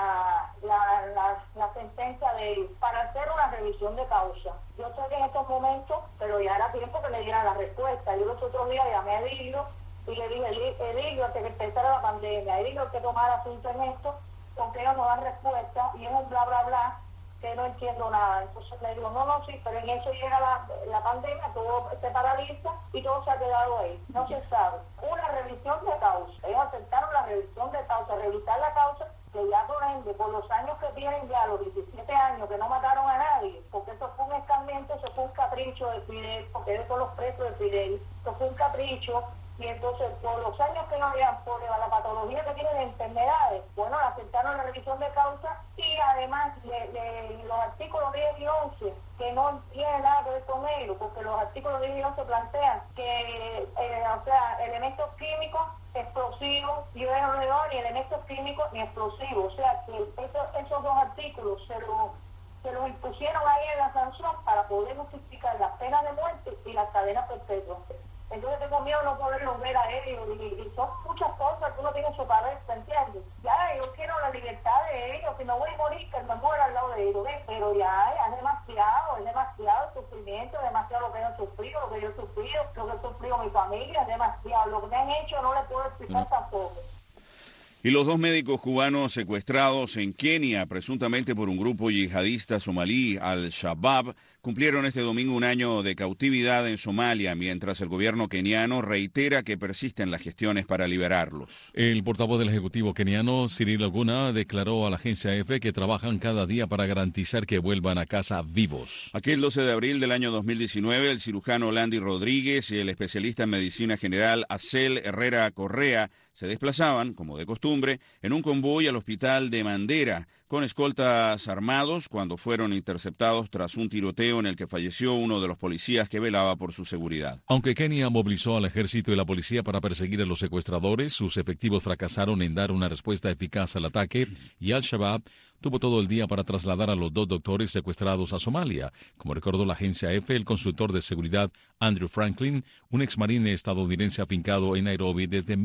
la sentencia de ellos para hacer una revisión de causa. Yo sé que en estos momentos, pero ya era tiempo que le dieran la respuesta. Yo los otros días llamé a Edilio y le dije, Edilio, antes que empezara la pandemia, Edilio, que tomar asunto en esto, porque ellos no dan respuesta y es un bla bla bla que no entiendo nada. Entonces le digo, no, sí, pero en eso llega la pandemia, todo se paraliza y todo se ha quedado ahí, no se sabe. Una revisión de causa, ellos aceptaron la revisión de causa, revisar la causa, que ya por ende, por los años que tienen ya, los 17 años que no mataron a nadie, porque eso fue un escarmiento, eso fue un capricho de Fidel, porque ellos son los presos de Fidel, eso fue un capricho. Y entonces, por los años que no habían, por la patología que tienen de enfermedades, bueno, aceptaron la revisión de causa y además los artículos 10 y 11, que no tienen nada que ver con ellos, porque los artículos 10 y 11 plantean que, elementos químicos, explosivos, yo no le doy ni elementos químicos ni explosivos, o sea, que esos dos artículos se los impusieron ahí en la sanción para poder justificar las penas de muerte y las cadenas perpetuas. Entonces tengo miedo de no poderlos ver a ellos y son muchas cosas que uno tiene en su cabeza, ¿entiendes? Ya, yo quiero la libertad de ellos, si me voy a morir, que me muera al lado de ellos, ¿ves? Pero ya es demasiado el sufrimiento, es demasiado lo que han sufrido, lo que yo he sufrido, lo que ha sufrido mi familia, es demasiado. Lo que me han hecho no les puedo explicar tampoco. Y los dos médicos cubanos secuestrados en Kenia, presuntamente por un grupo yihadista somalí, Al-Shabaab, cumplieron este domingo un año de cautividad en Somalia, mientras el gobierno keniano reitera que persisten las gestiones para liberarlos. El portavoz del Ejecutivo keniano, Cyril Laguna, declaró a la agencia EFE que trabajan cada día para garantizar que vuelvan a casa vivos. Aquel 12 de abril del año 2019, el cirujano Landy Rodríguez y el especialista en medicina general Acel Herrera Correa se desplazaban, como de costumbre, en un convoy al hospital de Mandera, con escoltas armados, cuando fueron interceptados tras un tiroteo en el que falleció uno de los policías que velaba por su seguridad. Aunque Kenia movilizó al ejército y la policía para perseguir a los secuestradores, sus efectivos fracasaron en dar una respuesta eficaz al ataque y Al-Shabaab tuvo todo el día para trasladar a los dos doctores secuestrados a Somalia. Como recordó la agencia EFE, el consultor de seguridad Andrew Franklin, un exmarine estadounidense afincado en Nairobi desde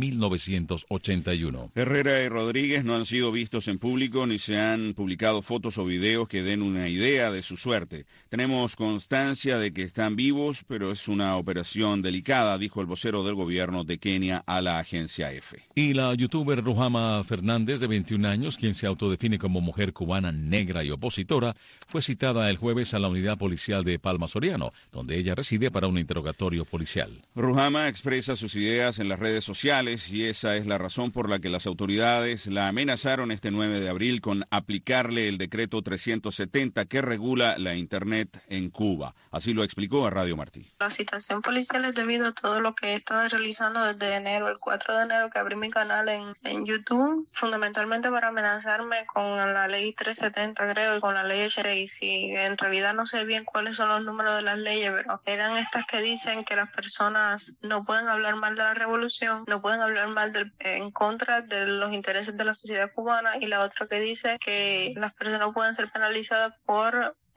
1981. Herrera y Rodríguez no han sido vistos en público ni se han publicado fotos o videos que den una idea de su suerte. Tenemos constancia de que están vivos, pero es una operación delicada, dijo el vocero del gobierno de Kenia a la agencia EFE. Y la youtuber Ruhama Fernández, de 21 años, quien se autodefine como mujer cubana negra y opositora, fue citada el jueves a la unidad policial de Palma Soriano, donde ella reside para un interrogatorio policial. Ruhama expresa sus ideas en las redes sociales y esa es la razón por la que las autoridades la amenazaron este 9 de abril con aplicarle el decreto 370 que regula la Internet en Cuba. Así lo explicó a Radio Martí. La citación policial es debido a todo lo que he estado realizando desde enero, el 4 de enero que abrí mi canal en YouTube, fundamentalmente para amenazarme con la ley 370, creo, y con la ley 86. Y en realidad no sé bien cuáles son los números de las leyes, pero eran estas que dicen que las personas no pueden hablar mal de la revolución, no pueden hablar mal en contra de los intereses de la sociedad cubana, y la otra que dice que las personas pueden ser penalizadas por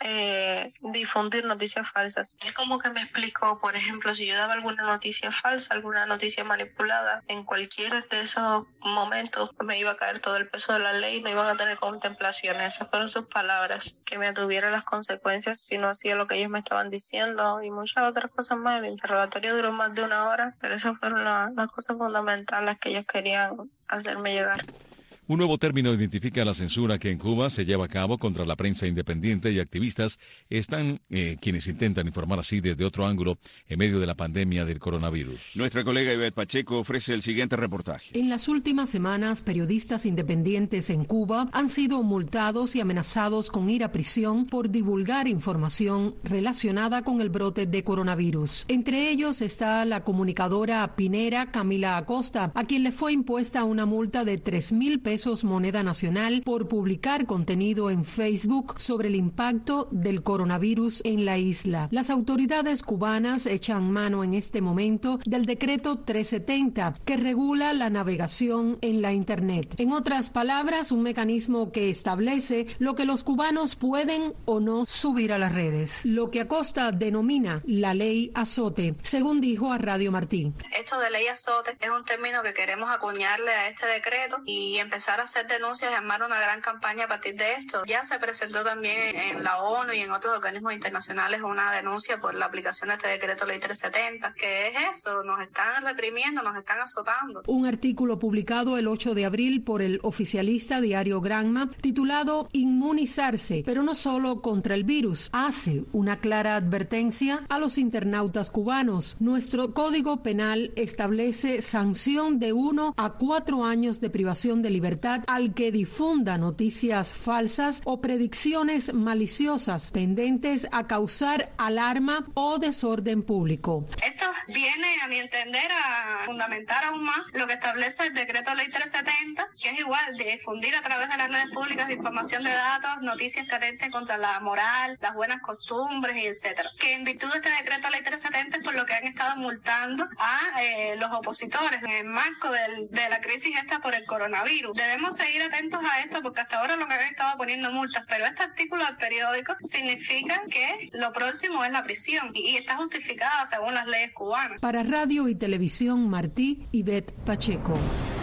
difundir noticias falsas. Es como que me explicó, por ejemplo, si yo daba alguna noticia falsa, alguna noticia manipulada, en cualquiera de esos momentos me iba a caer todo el peso de la ley, no iban a tener contemplaciones. Esas fueron sus palabras, que me atuvieran las consecuencias si no hacía lo que ellos me estaban diciendo y muchas otras cosas más. El interrogatorio duró más de 1 hora, pero esas fueron las cosas fundamentales que ellos querían hacerme llegar. Un nuevo término identifica la censura que en Cuba se lleva a cabo contra la prensa independiente y activistas. Están quienes intentan informar así desde otro ángulo en medio de la pandemia del coronavirus. Nuestra colega Ivette Pacheco ofrece el siguiente reportaje. En las últimas semanas, periodistas independientes en Cuba han sido multados y amenazados con ir a prisión por divulgar información relacionada con el brote de coronavirus. Entre ellos está la comunicadora pinera Camila Acosta, a quien le fue impuesta una multa de 3,000 pesos moneda nacional por publicar contenido en Facebook sobre el impacto del coronavirus en la isla. Las autoridades cubanas echan mano en este momento del decreto 370 que regula la navegación en la Internet. En otras palabras, un mecanismo que establece lo que los cubanos pueden o no subir a las redes, lo que Acosta denomina la ley azote, según dijo a Radio Martí. Esto de ley azote es un término que queremos acuñarle a este decreto y empezar a hacer denuncias y armar una gran campaña a partir de esto. Ya se presentó también en la ONU y en otros organismos internacionales una denuncia por la aplicación de este decreto ley 370. ¿Qué es eso? Nos están reprimiendo, nos están azotando. Un artículo publicado el 8 de abril por el oficialista diario Granma, titulado Inmunizarse, pero no solo contra el virus, hace una clara advertencia a los internautas cubanos. Nuestro Código Penal establece sanción de 1 a 4 años de privación de libertad al que difunda noticias falsas o predicciones maliciosas tendentes a causar alarma o desorden público. Esto viene, a mi entender, a fundamentar aún más lo que establece el decreto ley 370, que es igual de difundir a través de las redes públicas de información de datos, noticias que atenten contra la moral, las buenas costumbres y etcétera. Que en virtud de este decreto ley 370 es por lo que han estado multando a los opositores en el marco de la crisis esta por el coronavirus. Debemos seguir atentos a esto porque hasta ahora lo que han estado poniendo multas, pero este artículo del periódico significa que lo próximo es la prisión y está justificada según las leyes cubanas. Para Radio y Televisión Martí, Ivette Pacheco.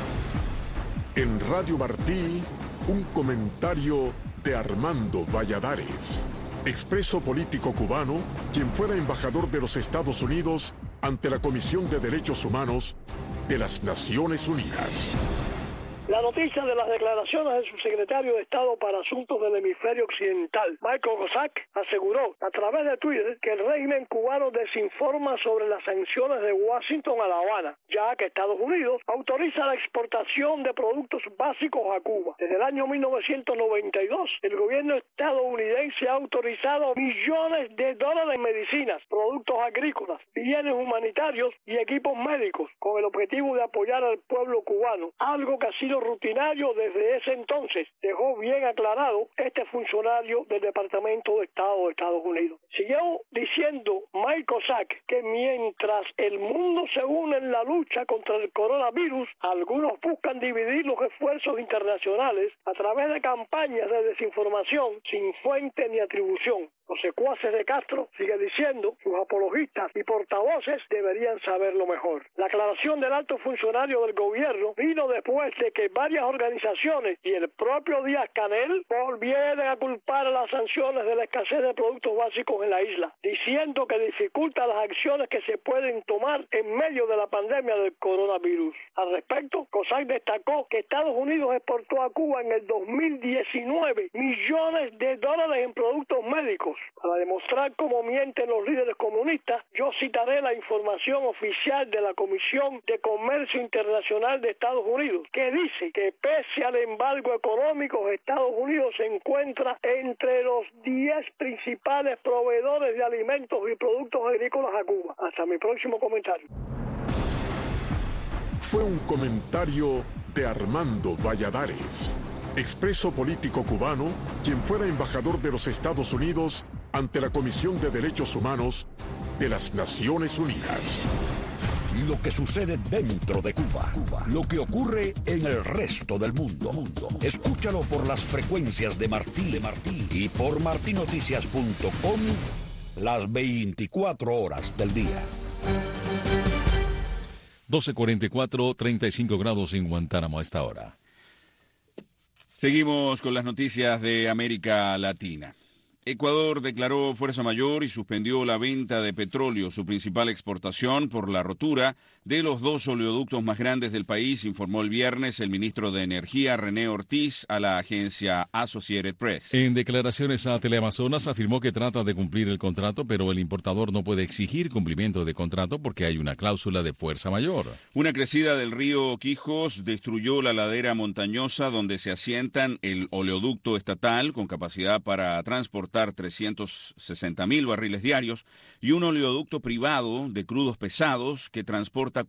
En Radio Martí, un comentario de Armando Valladares, expreso político cubano, quien fuera embajador de los Estados Unidos ante la Comisión de Derechos Humanos de las Naciones Unidas. La noticia de las declaraciones del subsecretario de Estado para Asuntos del Hemisferio Occidental, Michael Kozak, aseguró a través de Twitter que el régimen cubano desinforma sobre las sanciones de Washington a La Habana, ya que Estados Unidos autoriza la exportación de productos básicos a Cuba. Desde el año 1992, el gobierno estadounidense ha autorizado millones de dólares en medicinas, productos agrícolas, bienes humanitarios y equipos médicos, con el objetivo de apoyar al pueblo cubano, algo que ha sido rutinario desde ese entonces, dejó bien aclarado este funcionario del Departamento de Estado de Estados Unidos. Siguió diciendo Mike Kozak que mientras el mundo se une en la lucha contra el coronavirus, algunos buscan dividir los esfuerzos internacionales a través de campañas de desinformación sin fuente ni atribución. Los secuaces de Castro, sigue diciendo, sus apologistas y portavoces deberían saberlo mejor. La aclaración del alto funcionario del gobierno vino después de que varias organizaciones y el propio Díaz-Canel volvieron a culpar a las sanciones de la escasez de productos básicos en la isla, diciendo que dificulta las acciones que se pueden tomar en medio de la pandemia del coronavirus. Al respecto, Kozak destacó que Estados Unidos exportó a Cuba en el 2019 millones de dólares en productos médicos. Para demostrar cómo mienten los líderes comunistas, yo citaré la información oficial de la Comisión de Comercio Internacional de Estados Unidos, que dice que pese al embargo económico, Estados Unidos se encuentra entre los 10 principales proveedores de alimentos y productos agrícolas a Cuba. Hasta mi próximo comentario. Fue un comentario de Armando Valladares, expreso político cubano, quien fuera embajador de los Estados Unidos ante la Comisión de Derechos Humanos de las Naciones Unidas. lo que sucede dentro de Cuba, lo que ocurre en el resto del mundo. Escúchalo por las frecuencias de Martí y por martinoticias.com las 24 horas del día. 12:44, 35 grados en Guantánamo a esta hora. Seguimos con las noticias de América Latina. Ecuador declaró fuerza mayor y suspendió la venta de petróleo, su principal exportación, por la rotura de los dos oleoductos más grandes del país, informó el viernes el ministro de Energía, René Ortiz, a la agencia Associated Press. En declaraciones a Teleamazonas afirmó que trata de cumplir el contrato, pero el importador no puede exigir cumplimiento de contrato porque hay una cláusula de fuerza mayor. Una crecida del río Quijos destruyó la ladera montañosa donde se asientan el oleoducto estatal con capacidad para transportar 360.000 barriles diarios y un oleoducto privado de crudos pesados que transporta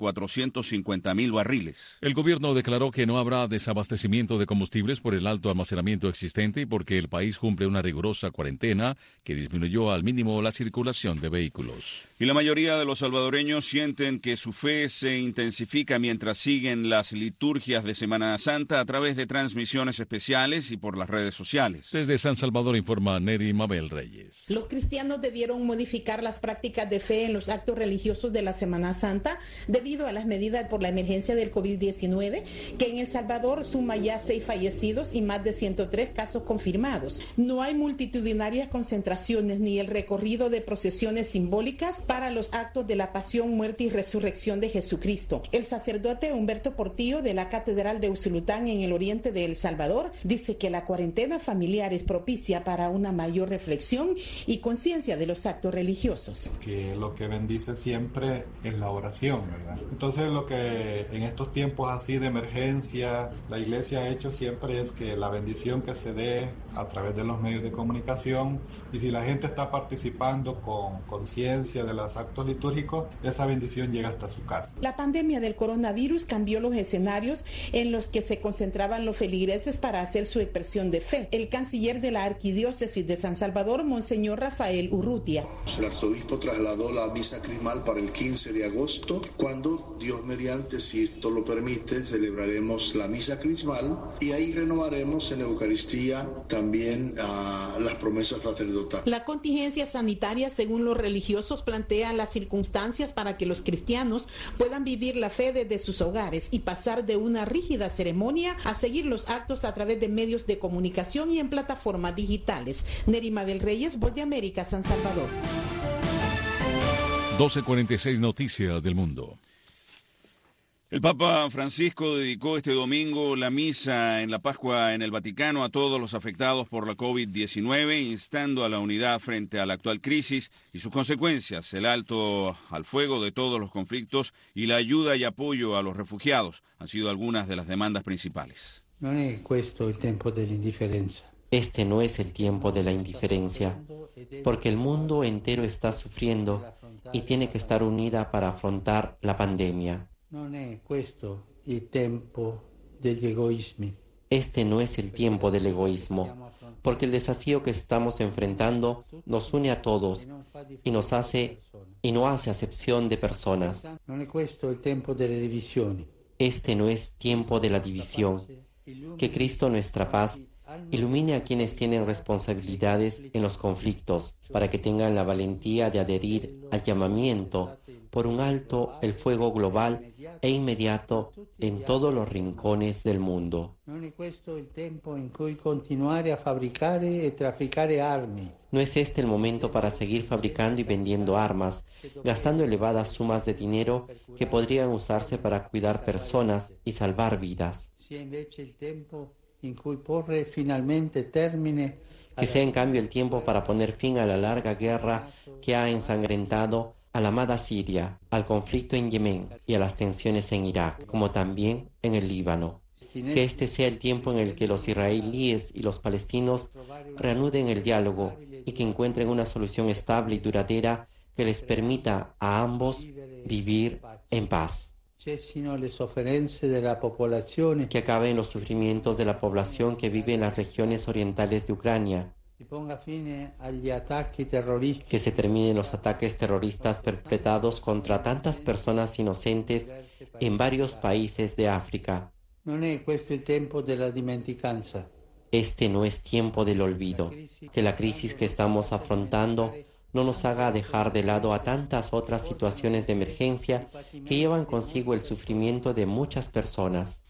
450.000 barriles. El gobierno declaró que no habrá desabastecimiento de combustibles por el alto almacenamiento existente y porque el país cumple una rigurosa cuarentena que disminuyó al mínimo la circulación de vehículos. Y la mayoría de los salvadoreños sienten que su fe se intensifica mientras siguen las liturgias de Semana Santa a través de transmisiones especiales y por las redes sociales. Desde San Salvador informa Neri Mabel Reyes. Los cristianos debieron modificar las prácticas de fe en los actos religiosos de la Semana Santa debido a las medidas por la emergencia del COVID-19, que en El Salvador suma ya 6 fallecidos y más de 103 casos confirmados. No hay multitudinarias concentraciones ni el recorrido de procesiones simbólicas para los actos de la pasión, muerte y resurrección de Jesucristo. El sacerdote Humberto Portillo de la Catedral de Usulután en el oriente de El Salvador dice que la cuarentena familiar es propicia para una mayor reflexión y conciencia de los actos religiosos. Que lo que bendice siempre es la oración, ¿verdad? Entonces lo que en estos tiempos así de emergencia la iglesia ha hecho siempre es que la bendición que se dé a través de los medios de comunicación, y si la gente está participando con conciencia de los actos litúrgicos, esa bendición llega hasta su casa. La pandemia del coronavirus cambió los escenarios en los que se concentraban los feligreses para hacer su expresión de fe. El canciller de la Arquidiócesis de San Salvador, Monseñor Rafael Urrutia. El arzobispo trasladó la misa crismal para el 15 de agosto, cuando Dios mediante, si esto lo permite, celebraremos la misa crismal y ahí renovaremos en Eucaristía también las promesas sacerdotales. La contingencia sanitaria, según los religiosos, plantea las circunstancias para que los cristianos puedan vivir la fe desde sus hogares y pasar de una rígida ceremonia a seguir los actos a través de medios de comunicación y en plataformas digitales. Neri Mabel Reyes, Voz de América, San Salvador. 12:46 Noticias del Mundo. El Papa Francisco dedicó este domingo la misa en la Pascua en el Vaticano a todos los afectados por la COVID-19, instando a la unidad frente a la actual crisis y sus consecuencias, el alto al fuego de todos los conflictos y la ayuda y apoyo a los refugiados han sido algunas de las demandas principales. No es questo il tempo dell'indifferenza. Este no es el tiempo de la indiferencia, porque el mundo entero está sufriendo y tiene que estar unida para afrontar la pandemia. Non è questo il tempo degli egoismi. Este no es el tiempo del egoísmo, porque el desafío que estamos enfrentando nos une a todos y no hace acepción de personas. Non è questo il tempo delle divisioni. Este no es tiempo de la división. Que Cristo, nuestra paz, ilumine a quienes tienen responsabilidades en los conflictos, para que tengan la valentía de adherir al llamamiento por un alto el fuego global e inmediato en todos los rincones del mundo. Non è questo il tempo in cui continuare a fabbricare e trafficare armi. No es este el momento para seguir fabricando y vendiendo armas, gastando elevadas sumas de dinero que podrían usarse para cuidar personas y salvar vidas. Sia invece il tempo in cui porre finalmente termine. Que sea en cambio el tiempo para poner fin a la larga guerra que ha ensangrentado a la amada Siria, al conflicto en Yemen y a las tensiones en Irak, como también en el Líbano. Que este sea el tiempo en el que los israelíes y los palestinos reanuden el diálogo y que encuentren una solución estable y duradera que les permita a ambos vivir en paz. Que acaben los sufrimientos de la población que vive en las regiones orientales de Ucrania Que se terminen los ataques terroristas perpetrados contra tantas personas inocentes en varios países de África. Este no es tiempo del olvido. Que la crisis que estamos afrontando no nos haga dejar de lado a tantas otras situaciones de emergencia que llevan consigo el sufrimiento de muchas personas.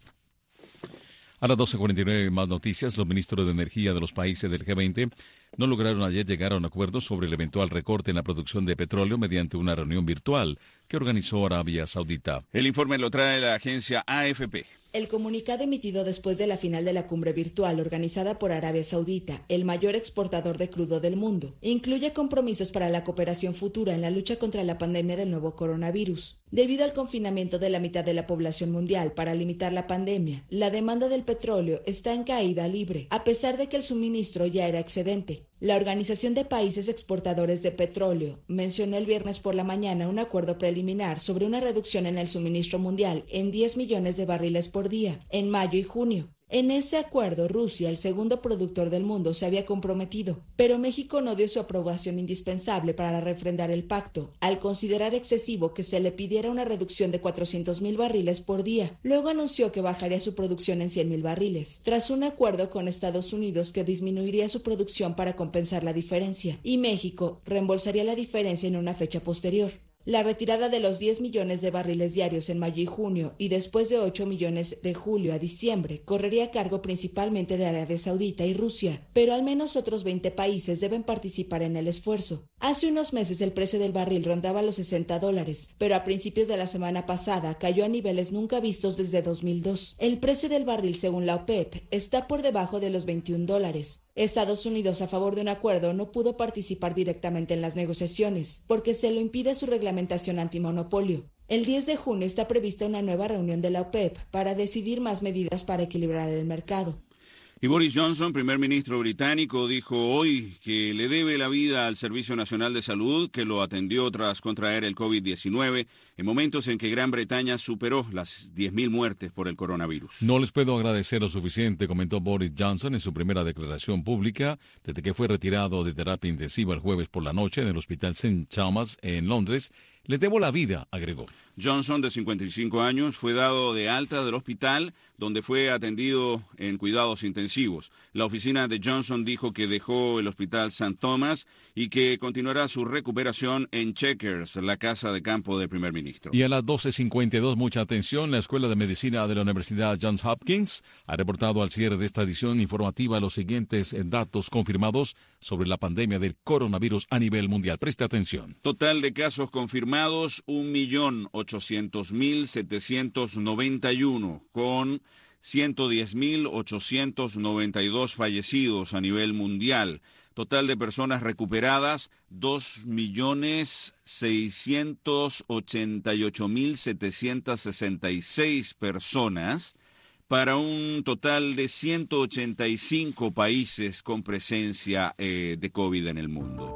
A las 12:49, más noticias. Los ministros de energía de los países del G20 no lograron ayer llegar a un acuerdo sobre el eventual recorte en la producción de petróleo mediante una reunión virtual que organizó Arabia Saudita. El informe lo trae la agencia AFP. El comunicado emitido después de la final de la cumbre virtual organizada por Arabia Saudita, el mayor exportador de crudo del mundo, incluye compromisos para la cooperación futura en la lucha contra la pandemia del nuevo coronavirus. Debido al confinamiento de la mitad de la población mundial para limitar la pandemia, la demanda del petróleo está en caída libre, a pesar de que el suministro ya era excedente. La Organización de Países Exportadores de Petróleo mencionó el viernes por la mañana un acuerdo preliminar sobre una reducción en el suministro mundial en 10 millones de barriles por día en mayo y junio. En ese acuerdo, Rusia, el segundo productor del mundo, se había comprometido, pero México no dio su aprobación indispensable para refrendar el pacto, al considerar excesivo que se le pidiera una reducción de 400,000 barriles por día. Luego anunció que bajaría su producción en 100,000 barriles, tras un acuerdo con Estados Unidos que disminuiría su producción para compensar la diferencia, y México reembolsaría la diferencia en una fecha posterior. La retirada de los 10 millones de barriles diarios en mayo y junio y después de 8 millones de julio a diciembre correría a cargo principalmente de Arabia Saudita y Rusia, pero al menos otros 20 países deben participar en el esfuerzo. Hace unos meses el precio del barril rondaba los $60, pero a principios de la semana pasada cayó a niveles nunca vistos desde 2002. El precio del barril, según la OPEP, está por debajo de los $21. Estados Unidos, a favor de un acuerdo, no pudo participar directamente en las negociaciones, porque se lo impide su reglamentación antimonopolio. El 10 de junio está prevista una nueva reunión de la OPEP para decidir más medidas para equilibrar el mercado. Y Boris Johnson, primer ministro británico, dijo hoy que le debe la vida al Servicio Nacional de Salud, que lo atendió tras contraer el COVID-19, en momentos en que Gran Bretaña superó las 10,000 muertes por el coronavirus. No les puedo agradecer lo suficiente, comentó Boris Johnson en su primera declaración pública, desde que fue retirado de terapia intensiva el jueves por la noche en el Hospital St. Thomas en Londres. Les debo la vida, agregó. Johnson, de 55 años, fue dado de alta del hospital, donde fue atendido en cuidados intensivos. La oficina de Johnson dijo que dejó el Hospital St. Thomas y que continuará su recuperación en Chequers, la casa de campo del primer ministro. Y a las 12:52, mucha atención, la Escuela de Medicina de la Universidad Johns Hopkins ha reportado al cierre de esta edición informativa los siguientes datos confirmados sobre la pandemia del coronavirus a nivel mundial. Preste atención. Total de casos confirmados, 1.800.791, con 110.892 fallecidos a nivel mundial. Total de personas recuperadas, 2.688.766 personas, para un total de 185 países con presencia de COVID en el mundo.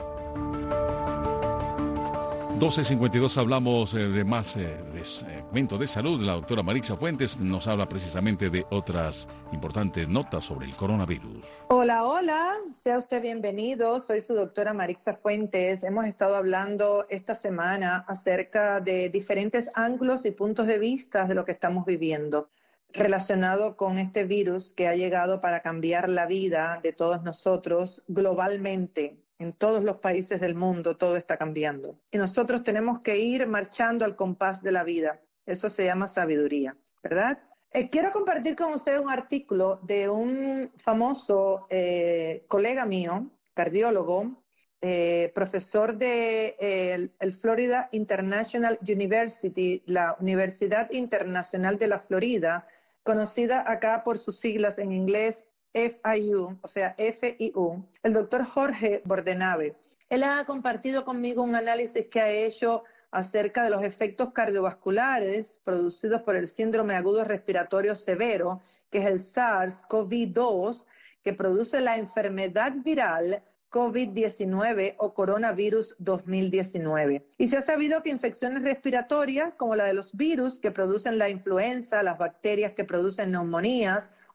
12:52, hablamos de más de segmento de salud. La doctora Marixa Fuentes nos habla precisamente de otras importantes notas sobre el coronavirus. Hola, hola, sea usted bienvenido. Soy su doctora Marixa Fuentes. Hemos estado hablando esta semana acerca de diferentes ángulos y puntos de vista de lo que estamos viviendo relacionado con este virus que ha llegado para cambiar la vida de todos nosotros globalmente. En todos los países del mundo todo está cambiando. Y nosotros tenemos que ir marchando al compás de la vida. Eso se llama sabiduría, ¿verdad? Quiero compartir con ustedes un artículo de un famoso colega mío, cardiólogo, profesor de el Florida International University, la Universidad Internacional de la Florida, conocida acá por sus siglas en inglés, FIU, o sea, FIU, el doctor Jorge Bordenave. Él ha compartido conmigo un análisis que ha hecho acerca de los efectos cardiovasculares producidos por el síndrome agudo respiratorio severo, que es el SARS-CoV-2, que produce la enfermedad viral COVID-19 o coronavirus 2019. Y se ha sabido que infecciones respiratorias, como la de los virus que producen la influenza, las bacterias que producen neumonías,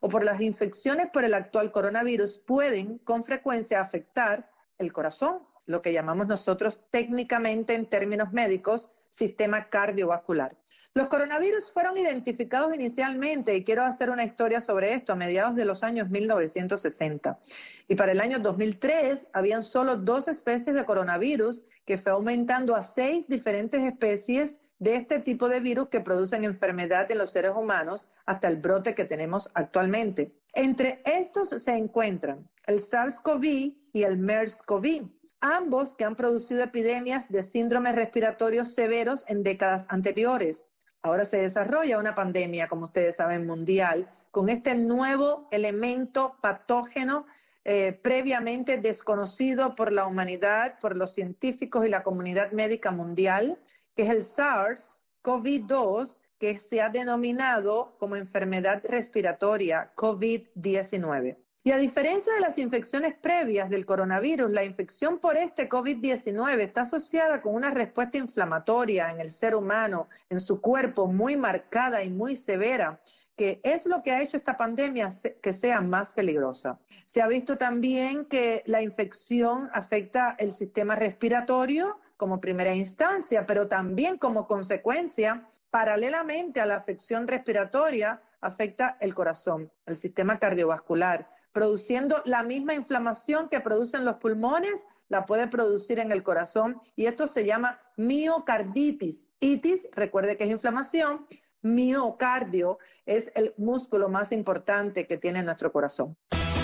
o por las infecciones por el actual coronavirus pueden con frecuencia afectar el corazón, lo que llamamos nosotros técnicamente en términos médicos sistema cardiovascular. Los coronavirus fueron identificados inicialmente, y quiero hacer una historia sobre esto, a mediados de los años 1960. Y para el año 2003 habían solo 2 especies de coronavirus, que fue aumentando a 6 diferentes especies de este tipo de virus que producen enfermedad en los seres humanos hasta el brote que tenemos actualmente. Entre estos se encuentran el SARS-CoV y el MERS-CoV, ambos que han producido epidemias de síndromes respiratorios severos en décadas anteriores. Ahora se desarrolla una pandemia, como ustedes saben, mundial, con este nuevo elemento patógeno previamente desconocido por la humanidad, por los científicos y la comunidad médica mundial, que es el SARS-CoV-2, que se ha denominado como enfermedad respiratoria COVID-19. Y a diferencia de las infecciones previas del coronavirus, la infección por este COVID-19 está asociada con una respuesta inflamatoria en el ser humano, en su cuerpo, muy marcada y muy severa, que es lo que ha hecho esta pandemia que sea más peligrosa. Se ha visto también que la infección afecta el sistema respiratorio como primera instancia, pero también como consecuencia, paralelamente a la afección respiratoria, afecta el corazón, el sistema cardiovascular, produciendo la misma inflamación que producen los pulmones, la puede producir en el corazón, y esto se llama miocarditis. Itis, recuerde que es inflamación, miocardio es el músculo más importante que tiene nuestro corazón.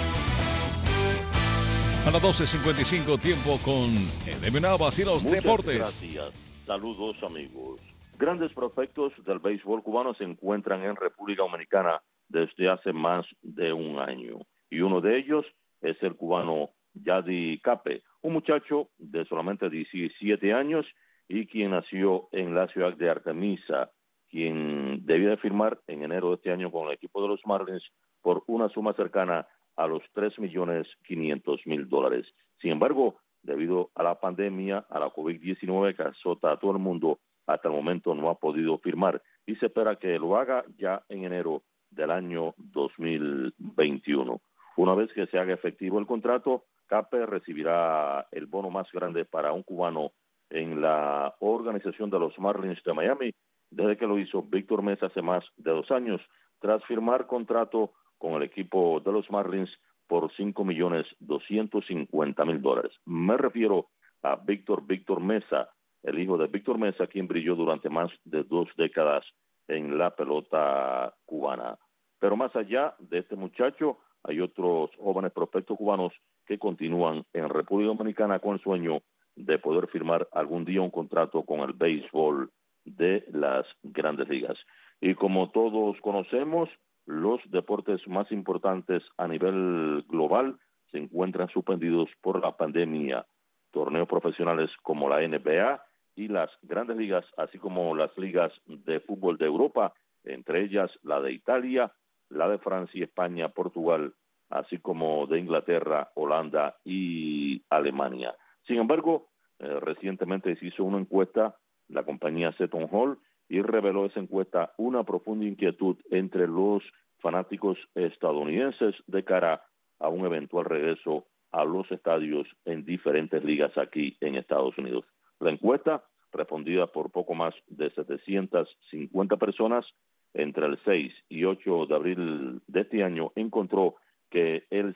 A las 12:55, tiempo con Edwin Navas y los deportes. Gracias. Saludos, amigos. Grandes prospectos del béisbol cubano se encuentran en República Dominicana desde hace más de un año. Y uno de ellos es el cubano Yadi Cape, un muchacho de solamente 17 años y quien nació en la ciudad de Artemisa, quien debía de firmar en enero de este año con el equipo de los Marlins por una suma cercana a los $3.500.000. Sin embargo, debido a la pandemia, a la COVID-19 que azota a todo el mundo, hasta el momento no ha podido firmar y se espera que lo haga ya en enero del año 2021. Una vez que se haga efectivo el contrato, Cape recibirá el bono más grande para un cubano en la organización de los Marlins de Miami, desde que lo hizo Víctor Mesa hace más de 2 años, tras firmar contrato con el equipo de los Marlins por $5.250.000. Me refiero a Víctor Mesa, el hijo de Víctor Mesa, quien brilló durante más de 2 décadas en la pelota cubana. Pero más allá de este muchacho, hay otros jóvenes prospectos cubanos que continúan en República Dominicana con el sueño de poder firmar algún día un contrato con el béisbol de las Grandes Ligas. Y como todos conocemos, los deportes más importantes a nivel global se encuentran suspendidos por la pandemia. Torneos profesionales como la NBA y las Grandes Ligas, así como las ligas de fútbol de Europa, entre ellas la de Italia, la de Francia, España, Portugal, así como de Inglaterra, Holanda y Alemania. Sin embargo, recientemente se hizo una encuesta, la compañía Seton Hall, y reveló esa encuesta una profunda inquietud entre los fanáticos estadounidenses de cara a un eventual regreso a los estadios en diferentes ligas aquí en Estados Unidos. La encuesta, respondida por poco más de 750 personas, entre el 6 y 8 de abril de este año, encontró que el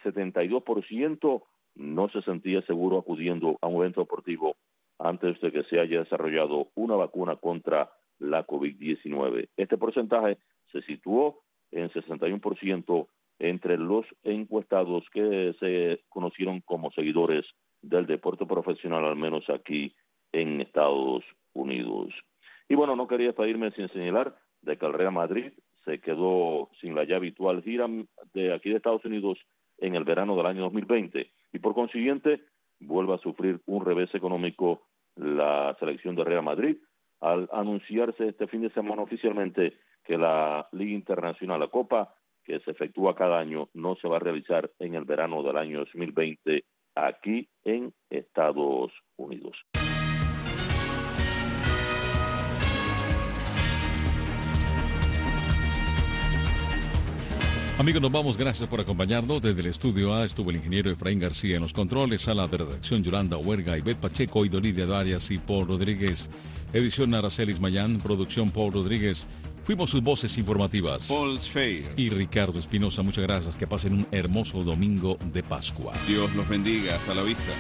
72% no se sentía seguro acudiendo a un evento deportivo antes de que se haya desarrollado una vacuna contra la COVID-19. Este porcentaje se situó en 61% entre los encuestados que se conocieron como seguidores del deporte profesional, al menos aquí en Estados Unidos. Y bueno, no quería despedirme sin señalar de que el Real Madrid se quedó sin la ya habitual gira de aquí de Estados Unidos en el verano del año 2020 y por consiguiente vuelve a sufrir un revés económico la selección de Real Madrid al anunciarse este fin de semana oficialmente que la Liga Internacional, la Copa, que se efectúa cada año, no se va a realizar en el verano del año 2020 aquí en Estados Unidos. Amigos, nos vamos. Gracias por acompañarnos. Desde el estudio A estuvo el ingeniero Efraín García en los controles, sala de redacción Yolanda Huerga, Ivette Pacheco, Idolidia Darias y Paul Rodríguez. Edición Aracelis Mayán, producción Paul Rodríguez. Fuimos sus voces informativas. Paul's Fair. Y Ricardo Espinosa, muchas gracias. Que pasen un hermoso domingo de Pascua. Dios los bendiga. Hasta la vista.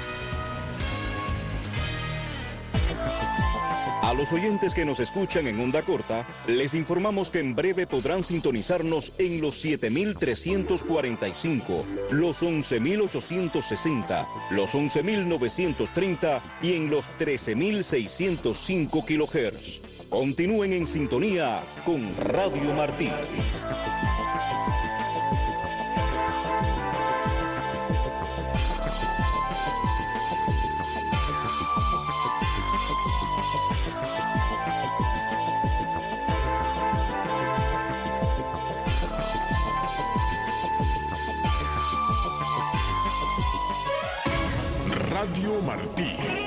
A los oyentes que nos escuchan en onda corta, les informamos que en breve podrán sintonizarnos en los 7.345, los 11.860, los 11.930 y en los 13.605 kHz. Continúen en sintonía con Radio Martí. Radio Martí.